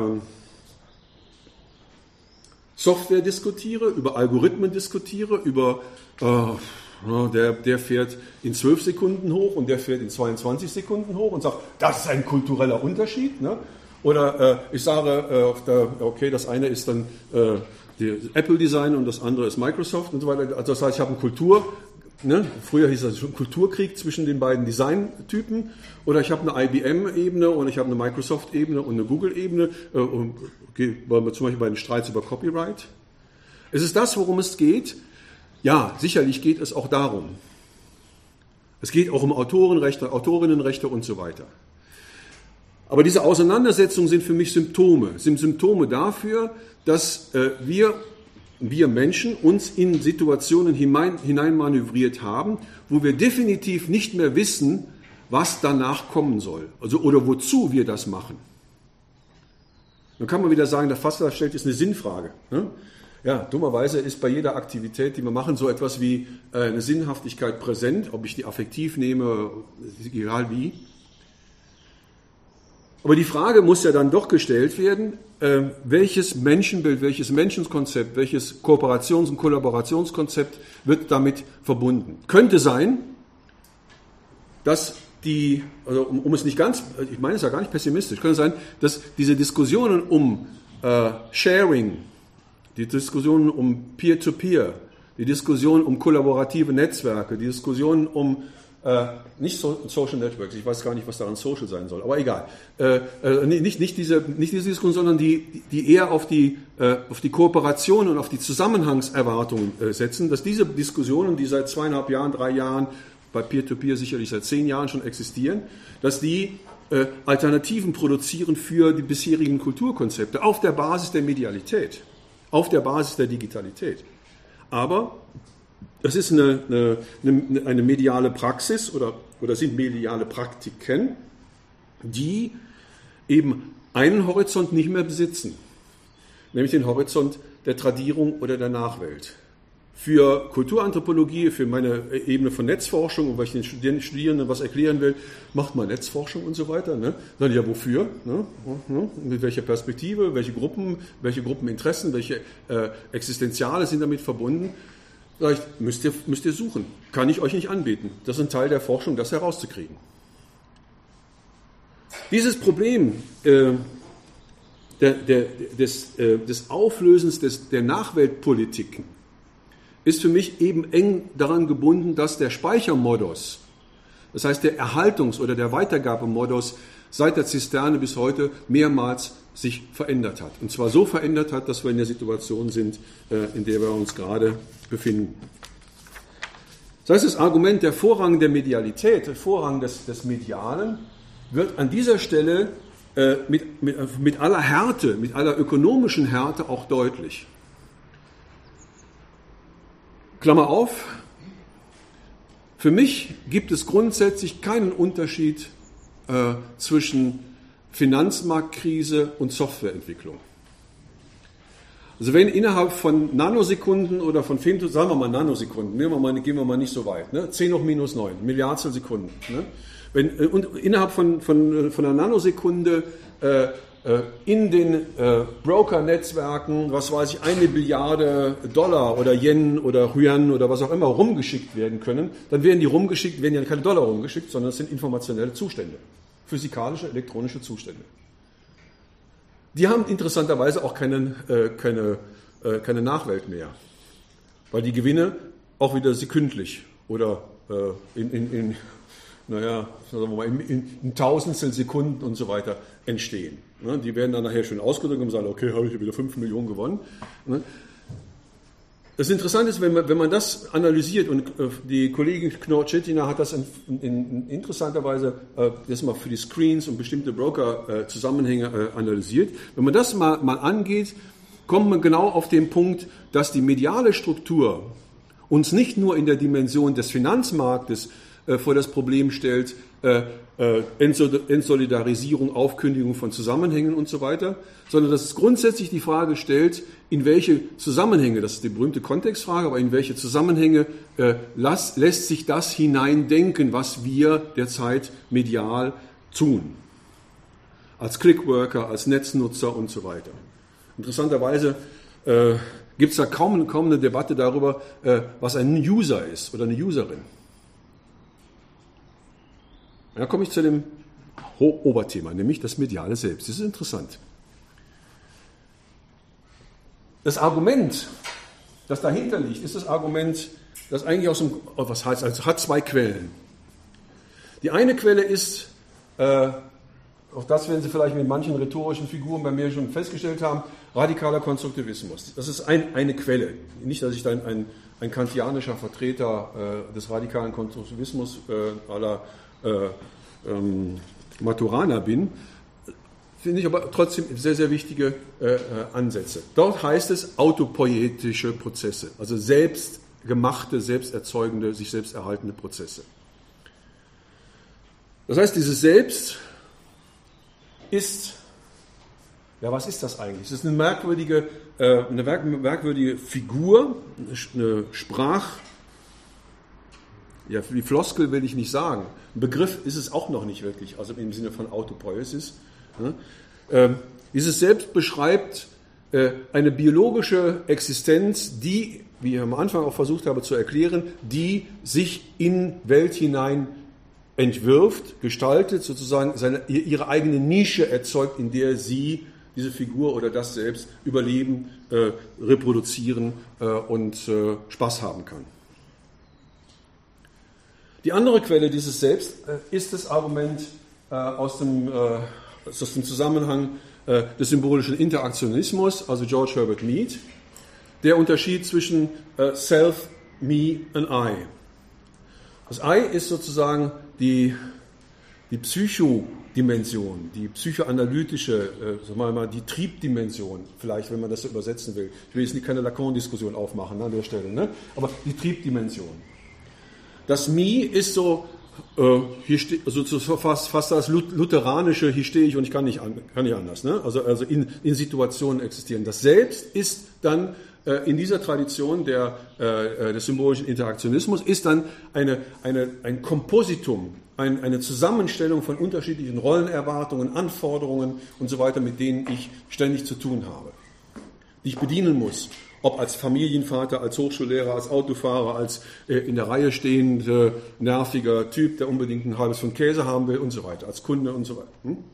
Software diskutiere, über Algorithmen diskutiere, über der fährt in 12 Sekunden hoch und der fährt in 22 Sekunden hoch und sagt, das ist ein kultureller Unterschied. Ne? Oder ich sage, okay, das eine ist dann Apple Design und das andere ist Microsoft und so weiter. Also das heißt, ich habe eine Kultur. Ne? Früher hieß das schon Kulturkrieg zwischen den beiden Designtypen. Oder ich habe eine IBM-Ebene und ich habe eine Microsoft-Ebene und eine Google-Ebene. Zum Beispiel bei den Streits über Copyright. Es ist das, worum es geht. Ja, sicherlich geht es auch darum. Es geht auch um Autorenrechte, Autorinnenrechte und so weiter. Aber diese Auseinandersetzungen sind für mich Symptome dafür, dass wir Menschen uns in Situationen hineinmanövriert haben, wo wir definitiv nicht mehr wissen, was danach kommen soll, also oder wozu wir das machen. Dann kann man wieder sagen, der Fassler stellt jetzt eine Sinnfrage. Ne? Ja, dummerweise ist bei jeder Aktivität, die wir machen, so etwas wie eine Sinnhaftigkeit präsent, ob ich die affektiv nehme, egal wie. Aber die Frage muss ja dann doch gestellt werden, welches Menschenbild, welches Menschenkonzept, welches Kooperations- und Kollaborationskonzept wird damit verbunden. Könnte sein, dass also um es nicht ganz, ich meine es ja gar nicht pessimistisch, könnte sein, dass diese Diskussionen um Sharing, die Diskussionen um Peer-to-Peer, die Diskussionen um kollaborative Netzwerke, die Diskussionen um nicht Social Networks, ich weiß gar nicht, was daran Social sein soll, aber egal. Nicht diese Diskussion, sondern die eher auf die Kooperation und auf die Zusammenhangserwartungen setzen, dass diese Diskussionen, die seit 2,5 Jahren, 3 Jahren, bei Peer-to-Peer sicherlich seit 10 Jahren schon existieren, dass die Alternativen produzieren für die bisherigen Kulturkonzepte auf der Basis der Medialität, auf der Basis der Digitalität. Aber das ist eine mediale Praxis oder sind mediale Praktiken, die eben einen Horizont nicht mehr besitzen, nämlich den Horizont der Tradierung oder der Nachwelt. Für Kulturanthropologie, für meine Ebene von Netzforschung, und weil ich den Studierenden was erklären will, macht man Netzforschung und so weiter. Ne? Dann ja, wofür? Ne? Mit welcher Perspektive, welche Gruppeninteressen, welche Existenziale sind damit verbunden? Vielleicht müsst ihr suchen. Kann ich euch nicht anbieten. Das ist ein Teil der Forschung, das herauszukriegen. Dieses Problem des Auflösens der Nachweltpolitiken ist für mich eben eng daran gebunden, dass der Speichermodus, das heißt der Erhaltungs- oder der Weitergabemodus seit der Zisterne bis heute mehrmals sich verändert hat. Und zwar so verändert hat, dass wir in der Situation sind, in der wir uns gerade befinden. Das heißt, das Argument der Vorrang der Medialität, der Vorrang des Medialen, wird an dieser Stelle mit aller Härte, mit aller ökonomischen Härte auch deutlich. Klammer auf, für mich gibt es grundsätzlich keinen Unterschied zwischen Finanzmarktkrise und Softwareentwicklung. Also wenn innerhalb von Nanosekunden oder von Femtosekunden, sagen wir mal Nanosekunden, gehen wir mal nicht so weit, ne? 10 hoch minus 9, Milliardstel Sekunden. Ne? Und innerhalb von einer Nanosekunde in den Broker-Netzwerken, was weiß ich, 1 Billiarde Dollar oder Yen oder Yuan oder was auch immer rumgeschickt werden können, dann werden ja keine Dollar rumgeschickt, sondern es sind informationelle Zustände, physikalische, elektronische Zustände. Die haben interessanterweise auch keine Nachwelt mehr, weil die Gewinne auch wieder sekündlich oder in Tausendstel Sekunden und so weiter entstehen. Die werden dann nachher schön ausgedrückt und sagen, okay, habe ich wieder 5 Millionen gewonnen. Das Interessante ist, wenn man das analysiert, und die Kollegin Knorr-Cetina hat das in interessanter Weise das mal für die Screens und bestimmte Broker-Zusammenhänge analysiert. Wenn man das mal angeht, kommen wir genau auf den Punkt, dass die mediale Struktur uns nicht nur in der Dimension des Finanzmarktes vor das Problem stellt, Entsolidarisierung, Aufkündigung von Zusammenhängen und so weiter, sondern dass es grundsätzlich die Frage stellt, in welche Zusammenhänge, das ist die berühmte Kontextfrage, aber in welche Zusammenhänge lässt sich das hineindenken, was wir derzeit medial tun. Als Clickworker, als Netznutzer und so weiter. Interessanterweise gibt es da kaum eine Debatte darüber, was ein User ist oder eine Userin. Da komme ich zu dem Oberthema, nämlich das mediale Selbst. Das ist interessant. Das Argument, das dahinter liegt, ist das Argument, das eigentlich hat zwei Quellen. Die eine Quelle ist, auch das werden Sie vielleicht mit manchen rhetorischen Figuren bei mir schon festgestellt haben, radikaler Konstruktivismus. Das ist eine Quelle. Nicht, dass ich dann ein kantianischer Vertreter des radikalen Konstruktivismus à la Maturana bin, finde ich aber trotzdem sehr, sehr wichtige Ansätze. Dort heißt es autopoietische Prozesse, also selbstgemachte, selbsterzeugende, sich selbst erhaltende Prozesse. Das heißt, dieses Selbst ist, ja, was ist das eigentlich? Es ist eine merkwürdige Figur, eine ja, die Floskel will ich nicht sagen. Ein Begriff ist es auch noch nicht wirklich, also im Sinne von Autopoiesis. Dieses Selbst beschreibt eine biologische Existenz, die, wie ich am Anfang auch versucht habe zu erklären, die sich in Welt hinein entwirft, gestaltet, sozusagen ihre eigene Nische erzeugt, in der sie, diese Figur oder das Selbst, überleben, reproduzieren und Spaß haben kann. Die andere Quelle dieses Selbst ist das Argument aus dem Zusammenhang des symbolischen Interaktionismus, also George Herbert Mead, der Unterschied zwischen Self, Me and I. Das I ist sozusagen die Psychodimension, die psychoanalytische, sagen wir mal, die Triebdimension, vielleicht, wenn man das so übersetzen will. Ich will jetzt keine Lacan-Diskussion aufmachen an der Stelle, ne? Aber die Triebdimension. Das Me ist so, fast das lutheranische, hier stehe ich und ich kann nicht anders, ne? Also in Situationen existieren. Das Selbst ist dann in dieser Tradition des symbolischen Interaktionismus ist dann ein Kompositum, eine Zusammenstellung von unterschiedlichen Rollenerwartungen, Anforderungen und so weiter, mit denen ich ständig zu tun habe, die ich bedienen muss. Ob als Familienvater, als Hochschullehrer, als Autofahrer, als in der Reihe stehender, nerviger Typ, der unbedingt ein halbes Pfund Käse haben will und so weiter, als Kunde und so weiter.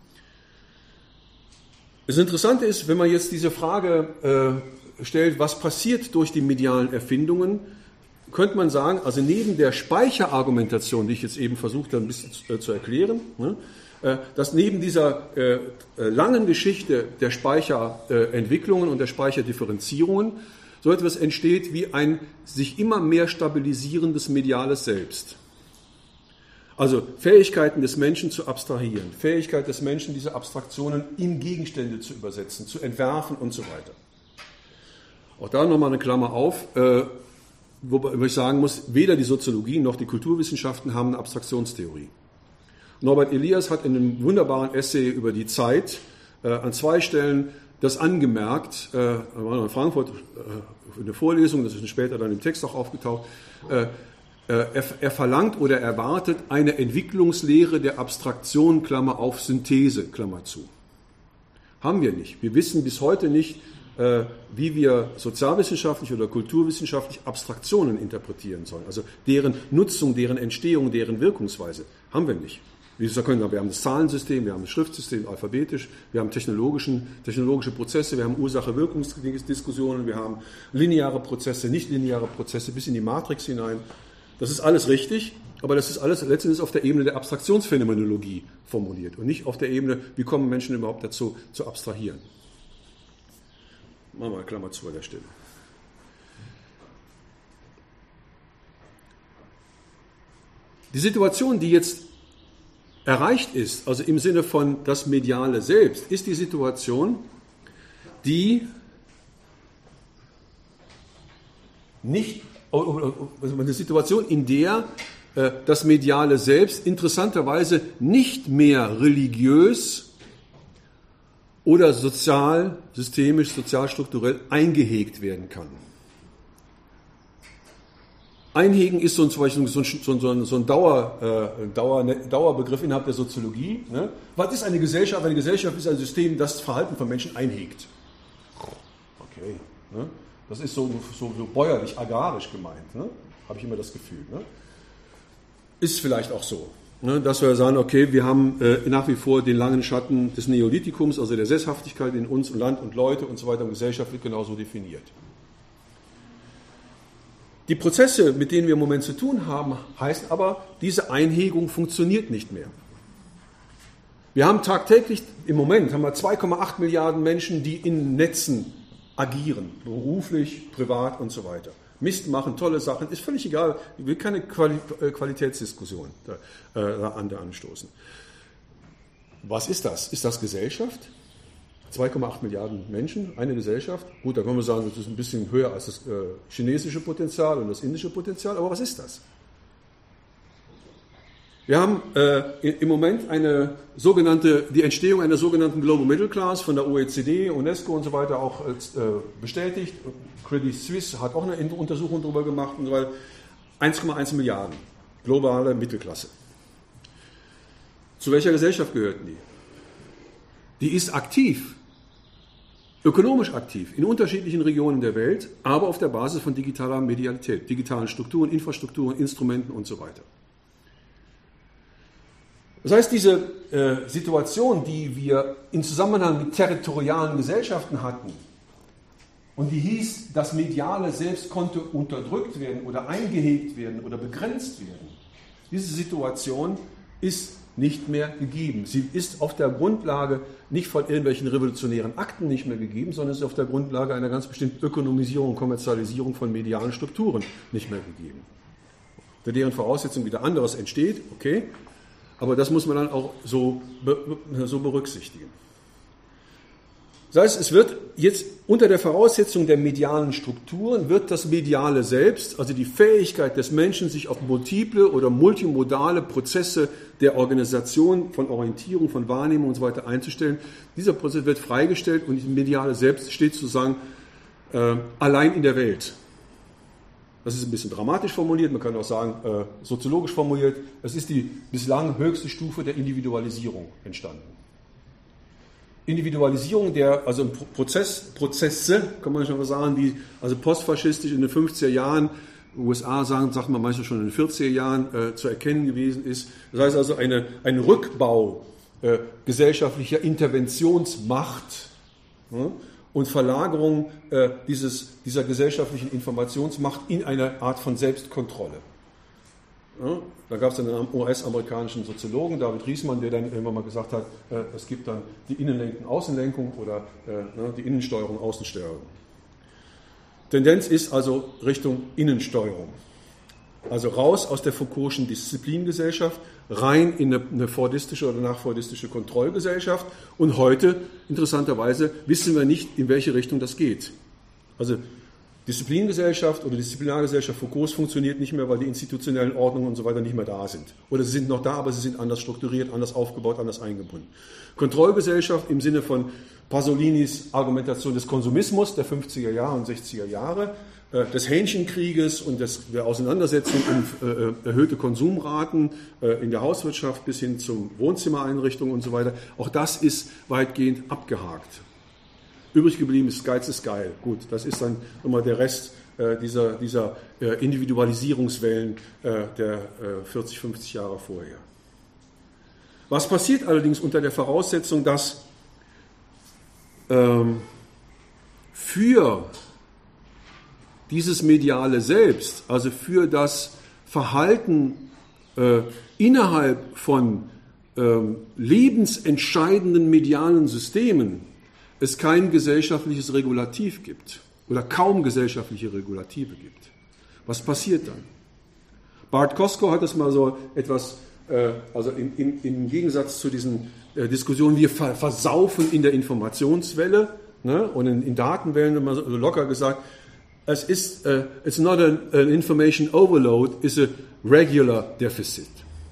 Das Interessante ist, wenn man jetzt diese Frage stellt, was passiert durch die medialen Erfindungen, könnte man sagen, also neben der Speicherargumentation, die ich jetzt eben versucht habe, ein bisschen zu erklären, dass neben dieser langen Geschichte der Speicherentwicklungen und der Speicherdifferenzierungen so etwas entsteht wie ein sich immer mehr stabilisierendes mediales Selbst. Also Fähigkeiten des Menschen zu abstrahieren, Fähigkeit des Menschen, diese Abstraktionen in Gegenstände zu übersetzen, zu entwerfen und so weiter. Auch da nochmal eine Klammer auf, wobei ich sagen muss, weder die Soziologie noch die Kulturwissenschaften haben eine Abstraktionstheorie. Norbert Elias hat in einem wunderbaren Essay über die Zeit an zwei Stellen das angemerkt, war in Frankfurt in der Vorlesung, das ist später dann im Text auch aufgetaucht, er verlangt oder erwartet eine Entwicklungslehre der Abstraktion, Klammer auf, Synthese, Klammer zu. Haben wir nicht. Wir wissen bis heute nicht, wie wir sozialwissenschaftlich oder kulturwissenschaftlich Abstraktionen interpretieren sollen. Also deren Nutzung, deren Entstehung, deren Wirkungsweise haben wir nicht. Wir haben das Zahlensystem, wir haben das Schriftsystem alphabetisch, wir haben technologische Prozesse, wir haben Ursache-Wirkungsdiskussionen, wir haben lineare Prozesse, nicht-lineare Prozesse bis in die Matrix hinein. Das ist alles richtig, aber das ist alles letztendlich auf der Ebene der Abstraktionsphänomenologie formuliert und nicht auf der Ebene, wie kommen Menschen überhaupt dazu, zu abstrahieren. Machen wir eine Klammer zu an der Stelle. Die Situation, die jetzt erreicht ist, also im Sinne von das mediale Selbst, ist die Situation, die eine Situation, in der das Mediale selbst interessanterweise nicht mehr religiös oder sozial, systemisch, sozialstrukturell eingehegt werden kann. Einhegen ist zum Beispiel so ein Dauerbegriff innerhalb der Soziologie. Ne? Was ist eine Gesellschaft? Eine Gesellschaft ist ein System, das Verhalten von Menschen einhegt. Okay. Ne? Das ist so bäuerlich, agrarisch gemeint. Ne? Habe ich immer das Gefühl. Ne? Ist vielleicht auch so. Ne? Dass wir sagen, okay, wir haben nach wie vor den langen Schatten des Neolithikums, also der Sesshaftigkeit in uns und Land und Leute und so weiter und Gesellschaft wird genauso definiert. Die Prozesse, mit denen wir im Moment zu tun haben, heißt aber, diese Einhegung funktioniert nicht mehr. Wir haben tagtäglich, im Moment haben wir 2,8 Milliarden Menschen, die in Netzen agieren, beruflich, privat und so weiter. Mist machen, tolle Sachen, ist völlig egal, ich will keine Qualitätsdiskussion da anstoßen. Was ist das? Ist das Gesellschaft? 2,8 Milliarden Menschen, eine Gesellschaft. Gut, da können wir sagen, das ist ein bisschen höher als das chinesische Potenzial und das indische Potenzial, aber was ist das? Wir haben im Moment die Entstehung einer sogenannten Global Middle Class von der OECD, UNESCO und so weiter auch bestätigt. Credit Suisse hat auch eine Untersuchung darüber gemacht. 1,1 Milliarden globale Mittelklasse. Zu welcher Gesellschaft gehörten die? Die ist aktiv, ökonomisch aktiv, in unterschiedlichen Regionen der Welt, aber auf der Basis von digitaler Medialität, digitalen Strukturen, Infrastrukturen, Instrumenten und so weiter. Das heißt, diese Situation, die wir im Zusammenhang mit territorialen Gesellschaften hatten und die hieß, das Mediale selbst konnte unterdrückt werden oder eingehegt werden oder begrenzt werden, diese Situation ist nicht mehr gegeben. Sie ist auf der Grundlage nicht von irgendwelchen revolutionären Akten nicht mehr gegeben, sondern ist auf der Grundlage einer ganz bestimmten Ökonomisierung, Kommerzialisierung von medialen Strukturen nicht mehr gegeben. Unter deren Voraussetzung wieder anderes entsteht, okay, aber das muss man dann auch so berücksichtigen. Das heißt, es wird jetzt unter der Voraussetzung der medialen Strukturen, wird das Mediale selbst, also die Fähigkeit des Menschen, sich auf multiple oder multimodale Prozesse der Organisation, von Orientierung, von Wahrnehmung und so weiter einzustellen, dieser Prozess wird freigestellt und das Mediale selbst steht sozusagen allein in der Welt. Das ist ein bisschen dramatisch formuliert, man kann auch sagen soziologisch formuliert, es ist die bislang höchste Stufe der Individualisierung entstanden. Individualisierung also Prozesse, kann man schon mal sagen, die also postfaschistisch in den 50er Jahren, USA sagt man meistens schon in den 40er Jahren zu erkennen gewesen ist. Das heißt also ein Rückbau gesellschaftlicher Interventionsmacht und Verlagerung dieser gesellschaftlichen Informationsmacht in eine Art von Selbstkontrolle. Ja, da gab es einen US-amerikanischen Soziologen, David Riesman, der dann irgendwann mal gesagt hat, es gibt dann die Innenlenkung, Außenlenkung oder die Innensteuerung, Außensteuerung. Tendenz ist also Richtung Innensteuerung. Also raus aus der Foucault'schen Disziplingesellschaft, rein in eine fordistische oder nachfordistische Kontrollgesellschaft. Und heute, interessanterweise, wissen wir nicht, in welche Richtung das geht. Also Disziplingesellschaft oder Disziplinargesellschaft Foucault's funktioniert nicht mehr, weil die institutionellen Ordnungen und so weiter nicht mehr da sind. Oder sie sind noch da, aber sie sind anders strukturiert, anders aufgebaut, anders eingebunden. Kontrollgesellschaft im Sinne von Pasolinis Argumentation des Konsumismus der 50er Jahre und 60er Jahre, des Hähnchenkrieges und der Auseinandersetzung um erhöhte Konsumraten in der Hauswirtschaft bis hin zum Wohnzimmereinrichtungen und so weiter. Auch das ist weitgehend abgehakt. Übrig geblieben ist Geiz ist geil. Gut, das ist dann nochmal der Rest dieser Individualisierungswellen der 40, 50 Jahre vorher. Was passiert allerdings unter der Voraussetzung, dass für dieses Mediale selbst, also für das Verhalten innerhalb von lebensentscheidenden medialen Systemen, es kein gesellschaftliches Regulativ gibt oder kaum gesellschaftliche Regulative gibt. Was passiert dann? Bart Koskow hat das mal so etwas, also im Gegensatz zu diesen Diskussionen, wir versaufen in der Informationswelle, ne, und in Datenwellen immer so locker gesagt, it's not an information overload, it's a regular deficit.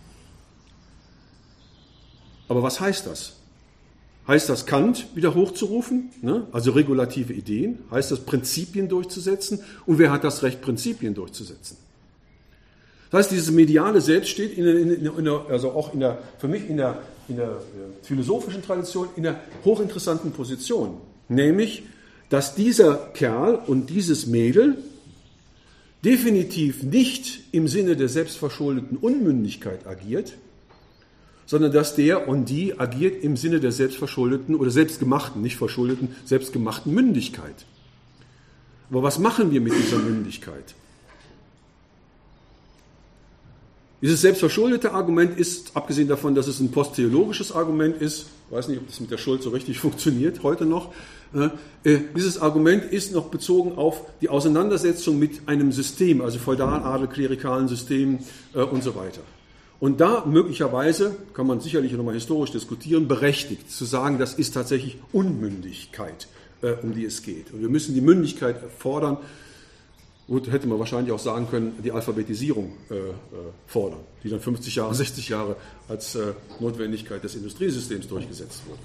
Aber was heißt das? Heißt das, Kant wieder hochzurufen, ne? Also regulative Ideen? Heißt das, Prinzipien durchzusetzen? Und wer hat das Recht, Prinzipien durchzusetzen? Das heißt, dieses mediale Selbst steht für mich in der philosophischen Tradition in einer hochinteressanten Position. Nämlich, dass dieser Kerl und dieses Mädel definitiv nicht im Sinne der selbstverschuldeten Unmündigkeit agiert, sondern dass der und die agiert im Sinne der selbstverschuldeten oder selbstgemachten, nicht verschuldeten, selbstgemachten Mündigkeit. Aber was machen wir mit dieser Mündigkeit? Dieses selbstverschuldete Argument ist, abgesehen davon, dass es ein posttheologisches Argument ist, ich weiß nicht, ob das mit der Schuld so richtig funktioniert, heute noch, dieses Argument ist noch bezogen auf die Auseinandersetzung mit einem System, also feudal-adel, klerikalen Systemen und so weiter. Und da möglicherweise, kann man sicherlich nochmal historisch diskutieren, berechtigt zu sagen, das ist tatsächlich Unmündigkeit, um die es geht. Und wir müssen die Mündigkeit fordern. Gut, hätte man wahrscheinlich auch sagen können, die Alphabetisierung fordern, die dann 50 Jahre, 60 Jahre als Notwendigkeit des Industriesystems durchgesetzt wurde.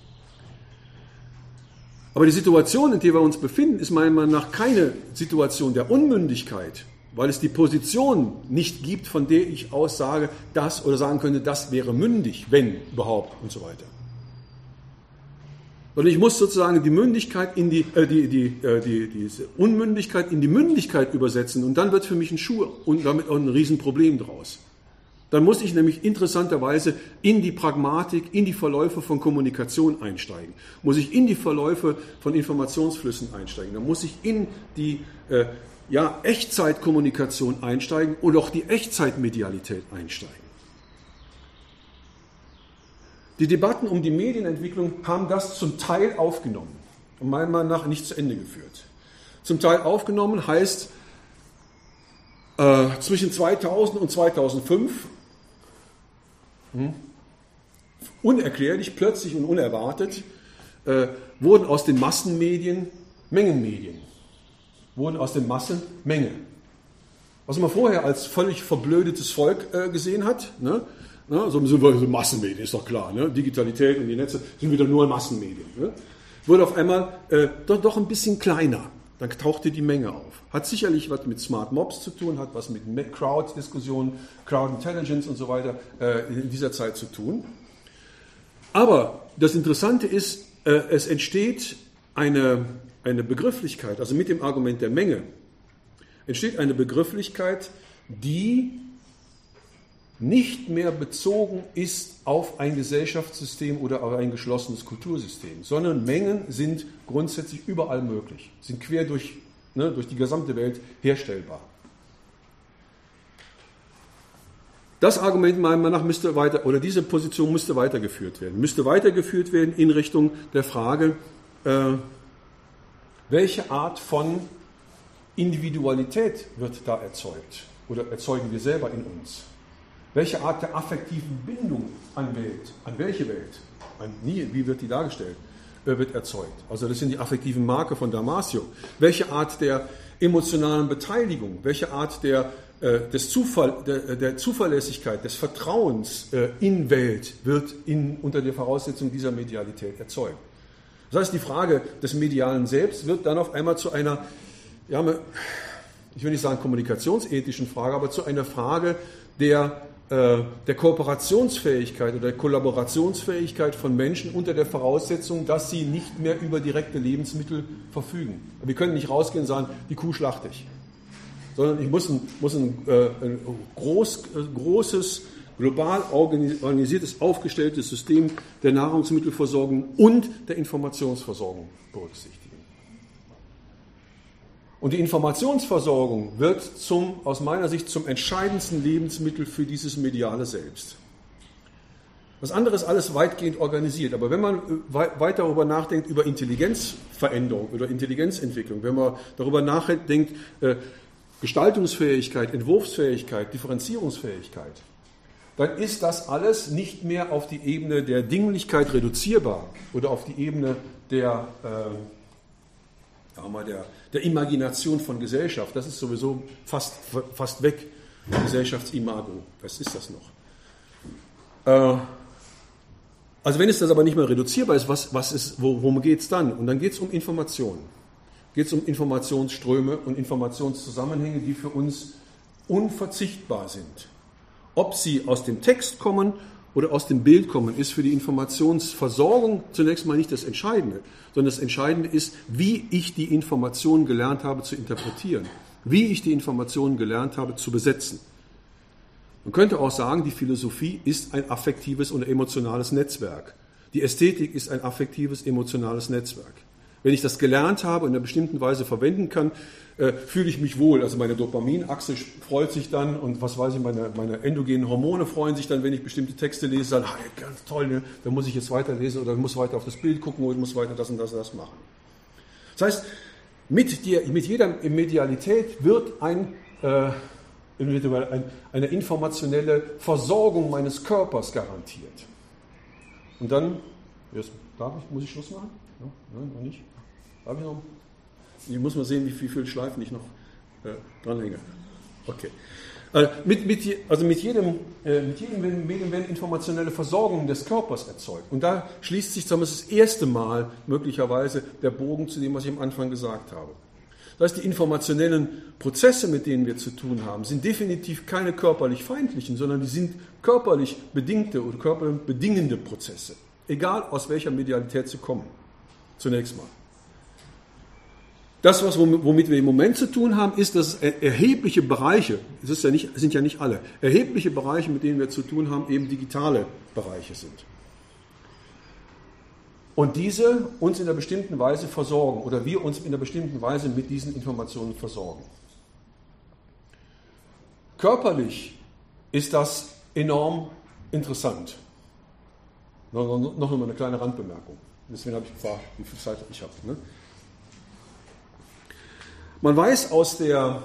Aber die Situation, in der wir uns befinden, ist meiner Meinung nach keine Situation der Unmündigkeit, weil es die Position nicht gibt, von der ich aus sage, das oder sagen könnte, das wäre mündig, wenn überhaupt und so weiter. Sondern ich muss sozusagen die Mündigkeit in diese Unmündigkeit in die Mündigkeit übersetzen und dann wird für mich ein Schuh und damit auch ein Riesenproblem draus. Dann muss ich nämlich interessanterweise in die Pragmatik, in die Verläufe von Kommunikation einsteigen. Muss ich in die Verläufe von Informationsflüssen einsteigen. Dann muss ich in die Echtzeitkommunikation einsteigen und auch die Echtzeitmedialität einsteigen. Die Debatten um die Medienentwicklung haben das zum Teil aufgenommen und meiner Meinung nach nicht zu Ende geführt. Zum Teil aufgenommen heißt, zwischen 2000 und 2005, unerklärlich, plötzlich und unerwartet, wurden aus den Massenmedien Mengenmedien. Wurden aus den Massen Menge. Was man vorher als völlig verblödetes Volk gesehen hat, ne? So Massenmedien, ist doch klar. Ne? Digitalität und die Netze sind wieder nur Massenmedien. Ne? Wurde auf einmal doch ein bisschen kleiner. Dann tauchte die Menge auf. Hat sicherlich was mit Smart Mobs zu tun, hat was mit Crowd-Diskussionen, Crowd Intelligence und so weiter in dieser Zeit zu tun. Aber das Interessante ist, es entsteht eine Begrifflichkeit, also mit dem Argument der Menge, entsteht eine Begrifflichkeit, die nicht mehr bezogen ist auf ein Gesellschaftssystem oder auf ein geschlossenes Kultursystem, sondern Mengen sind grundsätzlich überall möglich, sind quer durch die gesamte Welt herstellbar. Das Argument meiner Meinung nach diese Position müsste weitergeführt werden in Richtung der Frage, welche Art von Individualität wird da erzeugt oder erzeugen wir selber in uns? Welche Art der affektiven Bindung an welche Welt, wie wird die dargestellt, wird erzeugt? Also das sind die affektiven Marke von Damasio. Welche Art der emotionalen Beteiligung, welche Art der Zuverlässigkeit, des Vertrauens in Welt wird unter der Voraussetzung dieser Medialität erzeugt? Das heißt, die Frage des medialen Selbst wird dann auf einmal zu einer, ich will nicht sagen kommunikationsethischen Frage, aber zu einer Frage der Kooperationsfähigkeit oder der Kollaborationsfähigkeit von Menschen unter der Voraussetzung, dass sie nicht mehr über direkte Lebensmittel verfügen. Wir können nicht rausgehen und sagen, die Kuh schlachte ich. Sondern ich muss ein großes, global organisiertes, aufgestelltes System der Nahrungsmittelversorgung und der Informationsversorgung berücksichtigen. Und die Informationsversorgung wird aus meiner Sicht zum entscheidendsten Lebensmittel für dieses mediale Selbst. Das andere ist alles weitgehend organisiert. Aber wenn man weiter darüber nachdenkt, über Intelligenzveränderung oder Intelligenzentwicklung, wenn man darüber nachdenkt, Gestaltungsfähigkeit, Entwurfsfähigkeit, Differenzierungsfähigkeit, dann ist das alles nicht mehr auf die Ebene der Dinglichkeit reduzierbar oder auf die Ebene der wir mal, der Imagination von Gesellschaft. Das ist sowieso fast weg. Gesellschaftsimago. Was ist das noch? Also wenn es das aber nicht mehr reduzierbar ist, worum geht es dann? Und dann geht es um Informationen. Geht es um Informationsströme und Informationszusammenhänge, die für uns unverzichtbar sind. Ob sie aus dem Text kommen oder aus dem Bild kommen, ist für die Informationsversorgung zunächst mal nicht das Entscheidende, sondern das Entscheidende ist, wie ich die Informationen gelernt habe zu interpretieren, wie ich die Informationen gelernt habe zu besetzen. Man könnte auch sagen, die Philosophie ist ein affektives und emotionales Netzwerk. Die Ästhetik ist ein affektives, emotionales Netzwerk. Wenn ich das gelernt habe und in einer bestimmten Weise verwenden kann, fühle ich mich wohl. Also meine Dopaminachse freut sich dann und was weiß ich, meine endogenen Hormone freuen sich dann, wenn ich bestimmte Texte lese, sagen, ganz toll, ne? Da muss ich jetzt weiterlesen oder muss weiter auf das Bild gucken oder muss weiter das und das und das machen. Das heißt, mit jeder Medialität wird eine informationelle Versorgung meines Körpers garantiert. Und dann, muss ich Schluss machen? Nein, noch nicht? Darf ich noch? Ich muss mal sehen, wie viele Schleifen ich noch dranhänge. Okay. Mit jedem Medium werden informationelle Versorgungen des Körpers erzeugt. Und da schließt sich das erste Mal möglicherweise der Bogen zu dem, was ich am Anfang gesagt habe. Das heißt, die informationellen Prozesse, mit denen wir zu tun haben, sind definitiv keine körperlich feindlichen, sondern die sind körperlich bedingte oder körperlich bedingende Prozesse. Egal, aus welcher Medialität sie kommen. Zunächst mal. Das, womit wir im Moment zu tun haben, ist, dass erhebliche Bereiche, sind ja nicht alle, erhebliche Bereiche, mit denen wir zu tun haben, eben digitale Bereiche sind. Und diese uns in einer bestimmten Weise versorgen oder wir uns in einer bestimmten Weise mit diesen Informationen versorgen. Körperlich ist das enorm interessant. Noch eine kleine Randbemerkung. Deswegen habe ich gefragt, wie viel Zeit ich habe. Ne? Man weiß aus der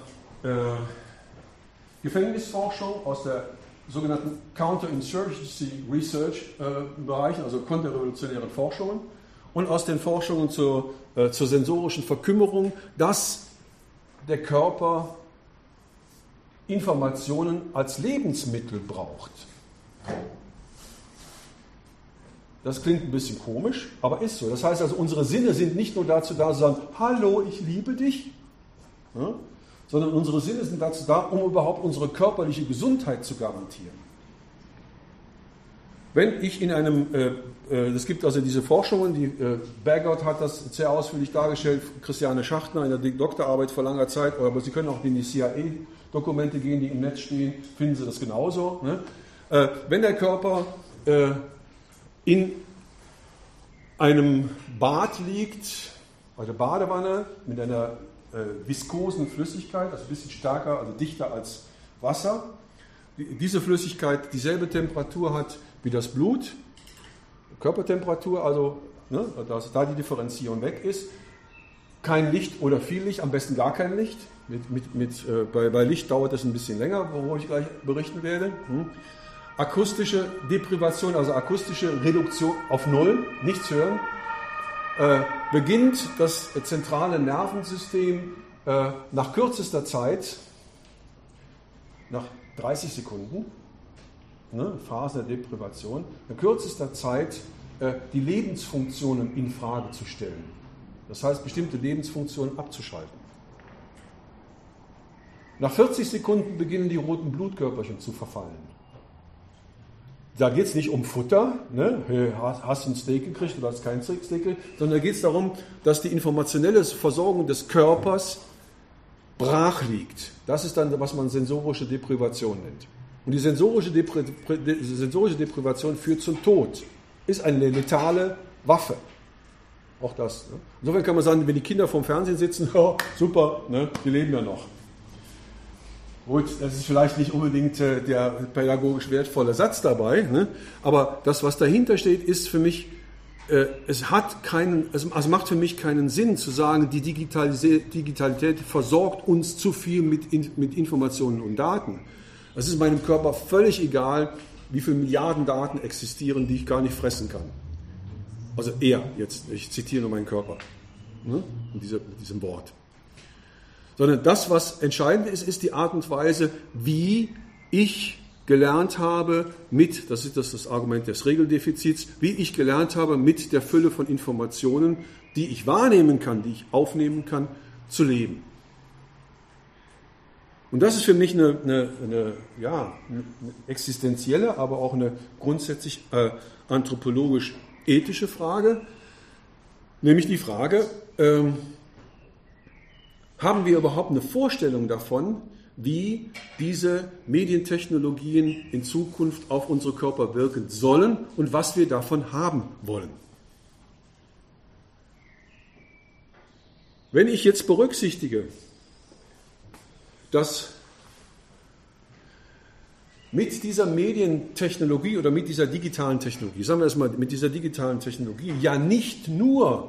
Gefängnisforschung, aus der sogenannten Counterinsurgency Research Bereichen, also konterrevolutionären Forschungen und aus den Forschungen zur sensorischen Verkümmerung, dass der Körper Informationen als Lebensmittel braucht. Das klingt ein bisschen komisch, aber ist so. Das heißt also, unsere Sinne sind nicht nur dazu da, zu sagen, hallo, ich liebe dich, ja, sondern unsere Sinne sind dazu da, um überhaupt unsere körperliche Gesundheit zu garantieren. Wenn ich in einem, es gibt also diese Forschungen, die Bergert hat das sehr ausführlich dargestellt, Christiane Schachtner in der Doktorarbeit vor langer Zeit, aber Sie können auch in die CIA-Dokumente gehen, die im Netz stehen, finden Sie das genauso. Ne? Wenn der Körper in einem Bad liegt, bei der Badewanne, mit einer viskosen Flüssigkeit, also ein bisschen stärker, also dichter als Wasser. Diese Flüssigkeit dieselbe Temperatur hat wie das Blut, Körpertemperatur, also ne, dass da die Differenzierung weg ist. Kein Licht oder viel Licht, am besten gar kein Licht. Bei Licht dauert das ein bisschen länger, worüber ich gleich berichten werde. Akustische Deprivation, also akustische Reduktion auf Null, nichts hören. Beginnt das zentrale Nervensystem nach kürzester Zeit, nach 30 Sekunden, Phase der Deprivation, nach kürzester Zeit die Lebensfunktionen in Frage zu stellen. Das heißt, bestimmte Lebensfunktionen abzuschalten. Nach 40 Sekunden beginnen die roten Blutkörperchen zu verfallen. Da geht es nicht um Futter, ne? Hast du ein Steak gekriegt oder hast kein Steak gekriegt, sondern da geht es darum, dass die informationelle Versorgung des Körpers brach liegt. Das ist dann, was man sensorische Deprivation nennt. Und die sensorische Deprivation führt zum Tod, ist eine letale Waffe. Auch das. Ne? Insofern kann man sagen, wenn die Kinder vorm Fernsehen sitzen, oh, super, ne? Die leben ja noch. Gut, das ist vielleicht nicht unbedingt der pädagogisch wertvolle Satz dabei, ne? Aber das, was dahinter steht, ist für mich, es macht für mich keinen Sinn zu sagen, die Digitalität versorgt uns zu viel mit Informationen und Daten. Es ist meinem Körper völlig egal, wie viele Milliarden Daten existieren, die ich gar nicht fressen kann. Also ich zitiere nur meinen Körper. ne, mit diesem Wort. Sondern das, was entscheidend ist, ist die Art und Weise, wie ich gelernt habe das ist das Argument des Regeldefizits, wie ich gelernt habe, mit der Fülle von Informationen, die ich wahrnehmen kann, die ich aufnehmen kann, zu leben. Und das ist für mich eine existenzielle, aber auch eine grundsätzlich anthropologisch-ethische Frage, nämlich die Frage, haben wir überhaupt eine Vorstellung davon, wie diese Medientechnologien in Zukunft auf unsere Körper wirken sollen und was wir davon haben wollen? Wenn ich jetzt berücksichtige, dass mit dieser Medientechnologie oder mit dieser digitalen Technologie, sagen wir es mal, mit dieser digitalen Technologie ja nicht nur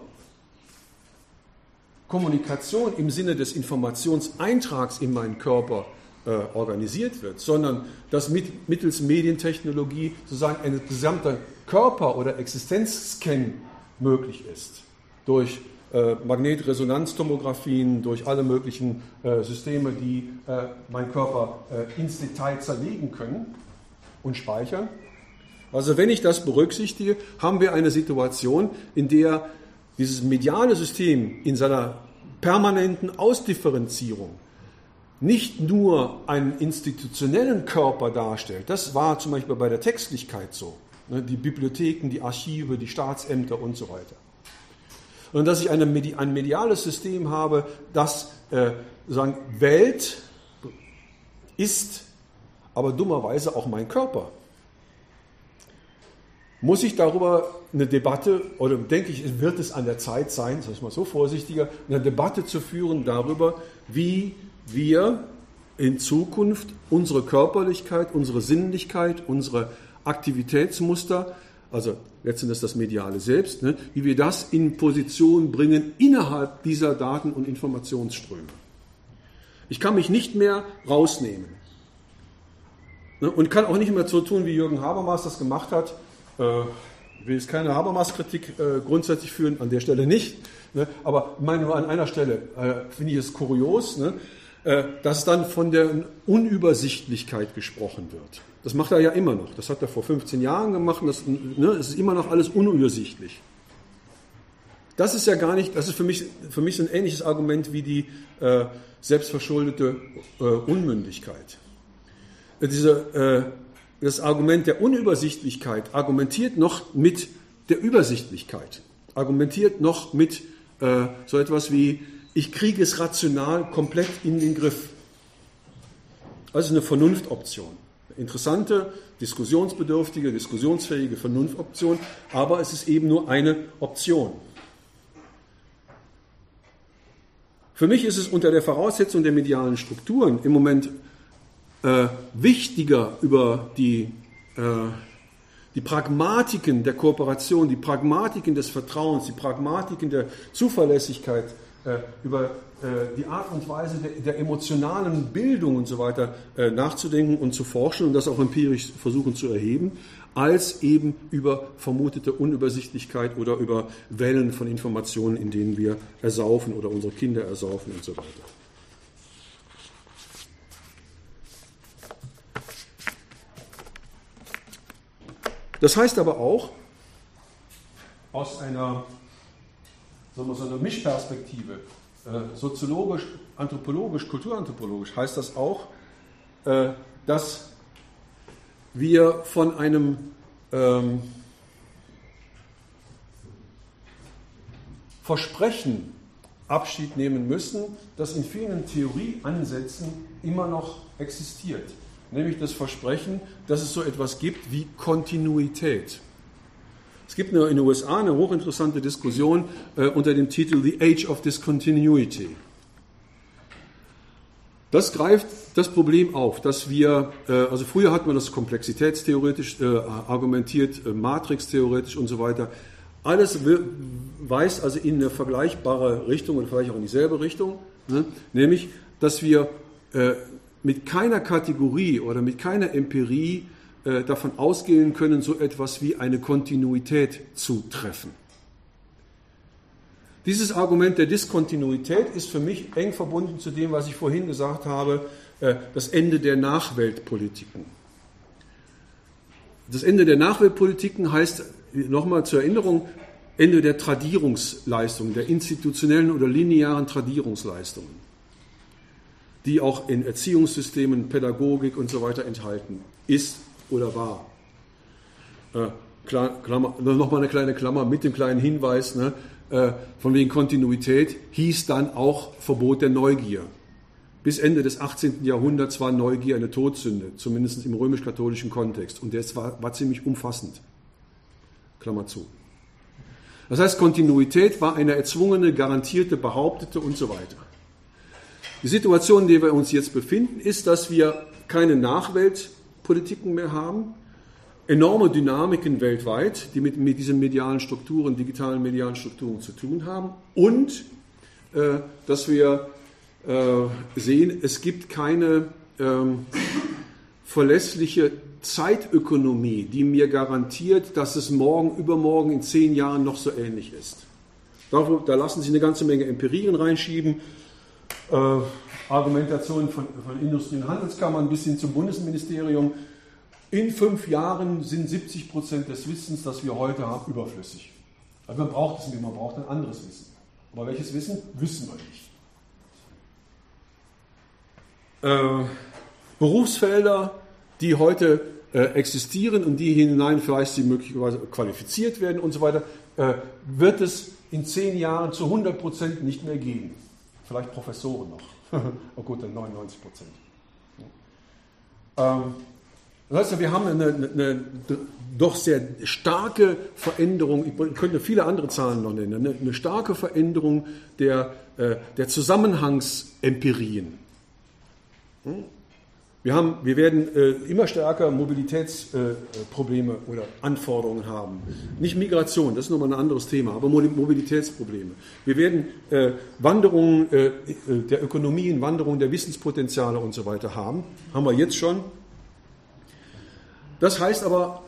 Kommunikation im Sinne des Informationseintrags in meinen Körper organisiert wird, sondern dass mittels Medientechnologie sozusagen ein gesamter Körper- oder Existenzscan möglich ist. Durch Magnetresonanztomographien, durch alle möglichen Systeme, die meinen Körper ins Detail zerlegen können und speichern. Also wenn ich das berücksichtige, haben wir eine Situation, in der dieses mediale System in seiner permanenten Ausdifferenzierung nicht nur einen institutionellen Körper darstellt, das war zum Beispiel bei der Textlichkeit so, die Bibliotheken, die Archive, die Staatsämter und so weiter. Und dass ich ein mediales System habe, das sagen, Welt ist, aber dummerweise auch mein Körper. Muss ich darüber eine Debatte, oder denke ich, wird es an der Zeit sein, sag ich mal so vorsichtiger, eine Debatte zu führen darüber, wie wir in Zukunft unsere Körperlichkeit, unsere Sinnlichkeit, unsere Aktivitätsmuster, also letztendlich das Mediale selbst, wie wir das in Position bringen innerhalb dieser Daten- und Informationsströme. Ich kann mich nicht mehr rausnehmen und kann auch nicht mehr so tun, wie Jürgen Habermas das gemacht hat. Ich will jetzt keine Habermas-Kritik grundsätzlich führen, an der Stelle nicht, aber ich meine nur an einer Stelle finde ich es kurios, dass dann von der Unübersichtlichkeit gesprochen wird. Das macht er ja immer noch. Das hat er vor 15 Jahren gemacht und es ist immer noch alles unübersichtlich. Das ist ja gar nicht, das ist für mich so ein ähnliches Argument wie die selbstverschuldete Unmündigkeit. Das Argument der Unübersichtlichkeit argumentiert noch mit der Übersichtlichkeit, argumentiert noch mit so etwas wie, ich kriege es rational komplett in den Griff. Also eine Vernunftoption. Interessante, diskussionsbedürftige, diskussionsfähige Vernunftoption, aber es ist eben nur eine Option. Für mich ist es unter der Voraussetzung der medialen Strukturen im Moment wichtiger, über die Pragmatiken der Kooperation, die Pragmatiken des Vertrauens, die Pragmatiken der Zuverlässigkeit, über die Art und Weise der emotionalen Bildung und so weiter nachzudenken und zu forschen und das auch empirisch versuchen zu erheben, als eben über vermutete Unübersichtlichkeit oder über Wellen von Informationen, in denen wir ersaufen oder unsere Kinder ersaufen und so weiter. Das heißt aber auch, aus einer so eine Mischperspektive, soziologisch, anthropologisch, kulturanthropologisch, heißt das auch, dass wir von einem Versprechen Abschied nehmen müssen, das in vielen Theorieansätzen immer noch existiert. Nämlich das Versprechen, dass es so etwas gibt wie Kontinuität. Es gibt in den USA eine hochinteressante Diskussion unter dem Titel The Age of Discontinuity. Das greift das Problem auf, dass wir, also früher hat man das komplexitätstheoretisch argumentiert, matrixtheoretisch und so weiter. Alles weist also in eine vergleichbare Richtung und vielleicht auch in dieselbe Richtung, nämlich, dass wir mit keiner Kategorie oder mit keiner Empirie davon ausgehen können, so etwas wie eine Kontinuität zu treffen. Dieses Argument der Diskontinuität ist für mich eng verbunden zu dem, was ich vorhin gesagt habe, das Ende der Nachweltpolitiken. Das Ende der Nachweltpolitiken heißt, nochmal zur Erinnerung, Ende der Tradierungsleistungen, der institutionellen oder linearen Tradierungsleistungen, die auch in Erziehungssystemen, Pädagogik und so weiter enthalten ist oder war. Nochmal eine kleine Klammer mit dem kleinen Hinweis, ne, von wegen Kontinuität hieß dann auch Verbot der Neugier. Bis Ende des 18. Jahrhunderts war Neugier eine Todsünde, zumindest im römisch-katholischen Kontext. Und der war ziemlich umfassend. Klammer zu. Das heißt, Kontinuität war eine erzwungene, garantierte, behauptete und so weiter. Die Situation, in der wir uns jetzt befinden, ist, dass wir keine Nachweltpolitiken mehr haben, enorme Dynamiken weltweit, die mit diesen medialen Strukturen, digitalen medialen Strukturen zu tun haben und dass wir sehen, es gibt keine verlässliche Zeitökonomie, die mir garantiert, dass es morgen, übermorgen, in 10 Jahren noch so ähnlich ist. Da lassen sich eine ganze Menge Empirien reinschieben, Argumentationen von Industrie- und Handelskammern bis hin zum Bundesministerium. In 5 Jahren sind 70% des Wissens, das wir heute haben, überflüssig. Also man braucht es nicht, man braucht ein anderes Wissen. Aber welches Wissen? Wissen wir nicht. Berufsfelder, die heute existieren und die hinein vielleicht sie möglicherweise qualifiziert werden und so weiter, wird es in 10 Jahren zu 100% nicht mehr geben. Vielleicht Professoren noch. Oh gut, dann 99%. Das heißt, wir haben eine doch sehr starke Veränderung, ich könnte viele andere Zahlen noch nennen, eine starke Veränderung der Zusammenhangsempirien. Wir werden immer stärker Mobilitätsprobleme oder Anforderungen haben. Nicht Migration, das ist nochmal ein anderes Thema, aber Mobilitätsprobleme. Wir werden Wanderungen der Ökonomien, Wanderungen der Wissenspotenziale und so weiter haben. Haben wir jetzt schon. Das heißt aber,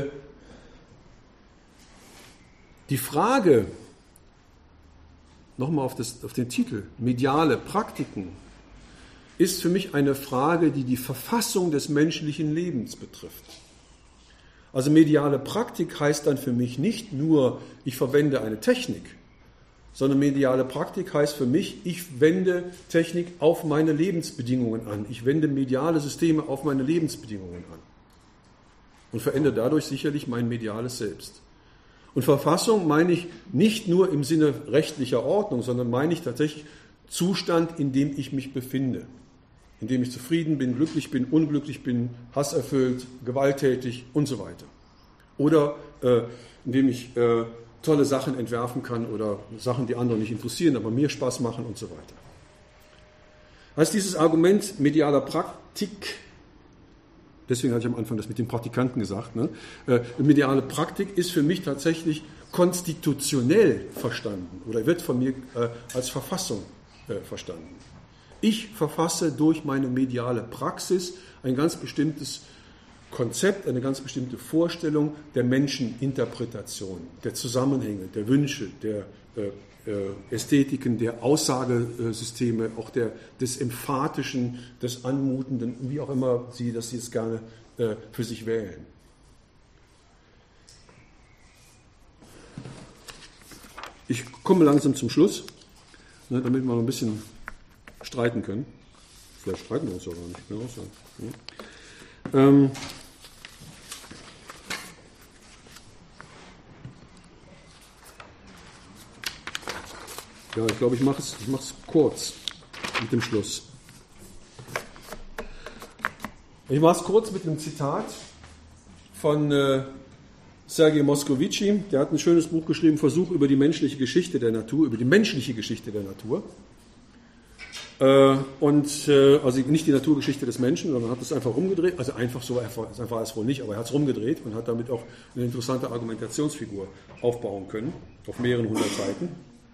die Frage, nochmal auf den Titel, mediale Praktiken, ist für mich eine Frage, die die Verfassung des menschlichen Lebens betrifft. Also mediale Praktik heißt dann für mich nicht nur, ich verwende eine Technik, sondern mediale Praktik heißt für mich, ich wende Technik auf meine Lebensbedingungen an. Ich wende mediale Systeme auf meine Lebensbedingungen an. Und verändere dadurch sicherlich mein mediales Selbst. Und Verfassung meine ich nicht nur im Sinne rechtlicher Ordnung, sondern meine ich tatsächlich Zustand, in dem ich mich befinde. In dem ich zufrieden bin, glücklich bin, unglücklich bin, hasserfüllt, gewalttätig und so weiter. Oder in dem ich tolle Sachen entwerfen kann oder Sachen, die andere nicht interessieren, aber mir Spaß machen und so weiter. Heißt dieses Argument medialer Praktik, deswegen hatte ich am Anfang das mit den Praktikanten gesagt, ne? Mediale Praktik ist für mich tatsächlich konstitutionell verstanden oder wird von mir als Verfassung verstanden. Ich verfasse durch meine mediale Praxis ein ganz bestimmtes Konzept, eine ganz bestimmte Vorstellung der Menscheninterpretation, der Zusammenhänge, der Wünsche, der Ästhetiken, der Aussagesysteme, auch des Emphatischen, des Anmutenden, wie auch immer Sie das jetzt gerne für sich wählen. Ich komme langsam zum Schluss, ne, damit wir noch ein bisschen streiten können. Vielleicht streiten wir uns ja gar nicht mehr aus. Ja, ich glaube, ich mache es kurz mit dem Schluss. Ich mache es kurz mit einem Zitat von Sergei Moscovici. Der hat ein schönes Buch geschrieben, Versuch über die menschliche Geschichte der Natur, über die menschliche Geschichte der Natur. Also nicht die Naturgeschichte des Menschen, sondern hat es einfach rumgedreht, also einfach war es wohl nicht, aber er hat es rumgedreht und hat damit auch eine interessante Argumentationsfigur aufbauen können, auf mehreren 100 Seiten.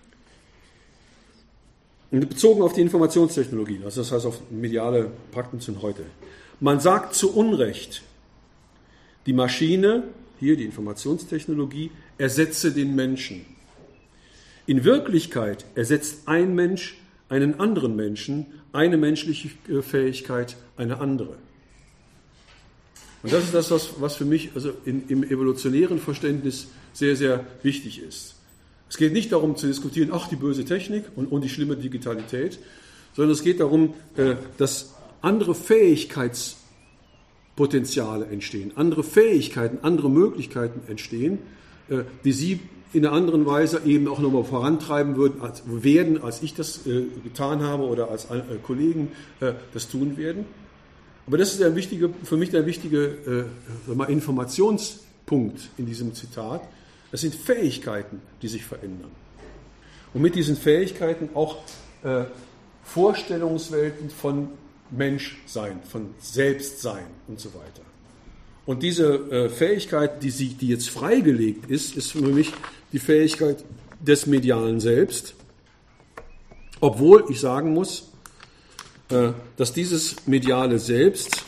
Und bezogen auf die Informationstechnologie, also das heißt auf mediale Praktiken von heute. Man sagt zu Unrecht, die Maschine, hier die Informationstechnologie, ersetze den Menschen. In Wirklichkeit ersetzt ein Mensch einen anderen Menschen, eine menschliche Fähigkeit eine andere. Und das ist das, was für mich also im evolutionären Verständnis sehr, sehr wichtig ist. Es geht nicht darum zu diskutieren, ach, die böse Technik und die schlimme Digitalität, sondern es geht darum, dass andere Fähigkeitspotenziale entstehen, andere Fähigkeiten, andere Möglichkeiten entstehen, die Sie in einer anderen Weise eben auch nochmal vorantreiben werden, als ich das getan habe oder als Kollegen das tun werden. Aber das ist für mich der wichtige Informationspunkt in diesem Zitat. Es sind Fähigkeiten, die sich verändern. Und mit diesen Fähigkeiten auch Vorstellungswelten von Menschsein, von Selbstsein und so weiter. Und diese Fähigkeit, die jetzt freigelegt ist für mich die Fähigkeit des medialen Selbst, obwohl ich sagen muss, dass dieses mediale Selbst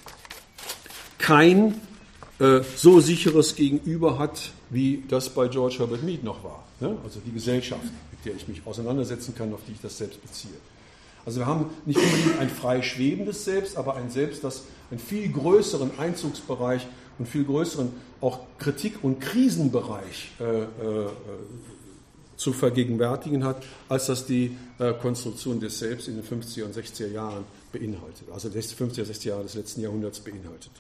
kein so sicheres Gegenüber hat, wie das bei George Herbert Mead noch war. Also die Gesellschaft, mit der ich mich auseinandersetzen kann, auf die ich das Selbst beziehe. Also wir haben nicht unbedingt ein frei schwebendes Selbst, aber ein Selbst, das einen viel größeren Einzugsbereich und viel größeren auch Kritik- und Krisenbereich zu vergegenwärtigen hat, als das die Konstruktion des Selbst in den 50er und 60er Jahren beinhaltet, also die 50er, 60er Jahre des letzten Jahrhunderts beinhaltete.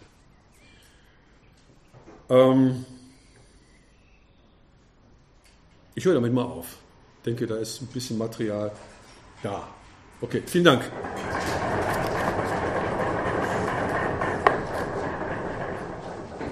Ich höre damit mal auf. Ich denke, da ist ein bisschen Material da. Okay, vielen Dank.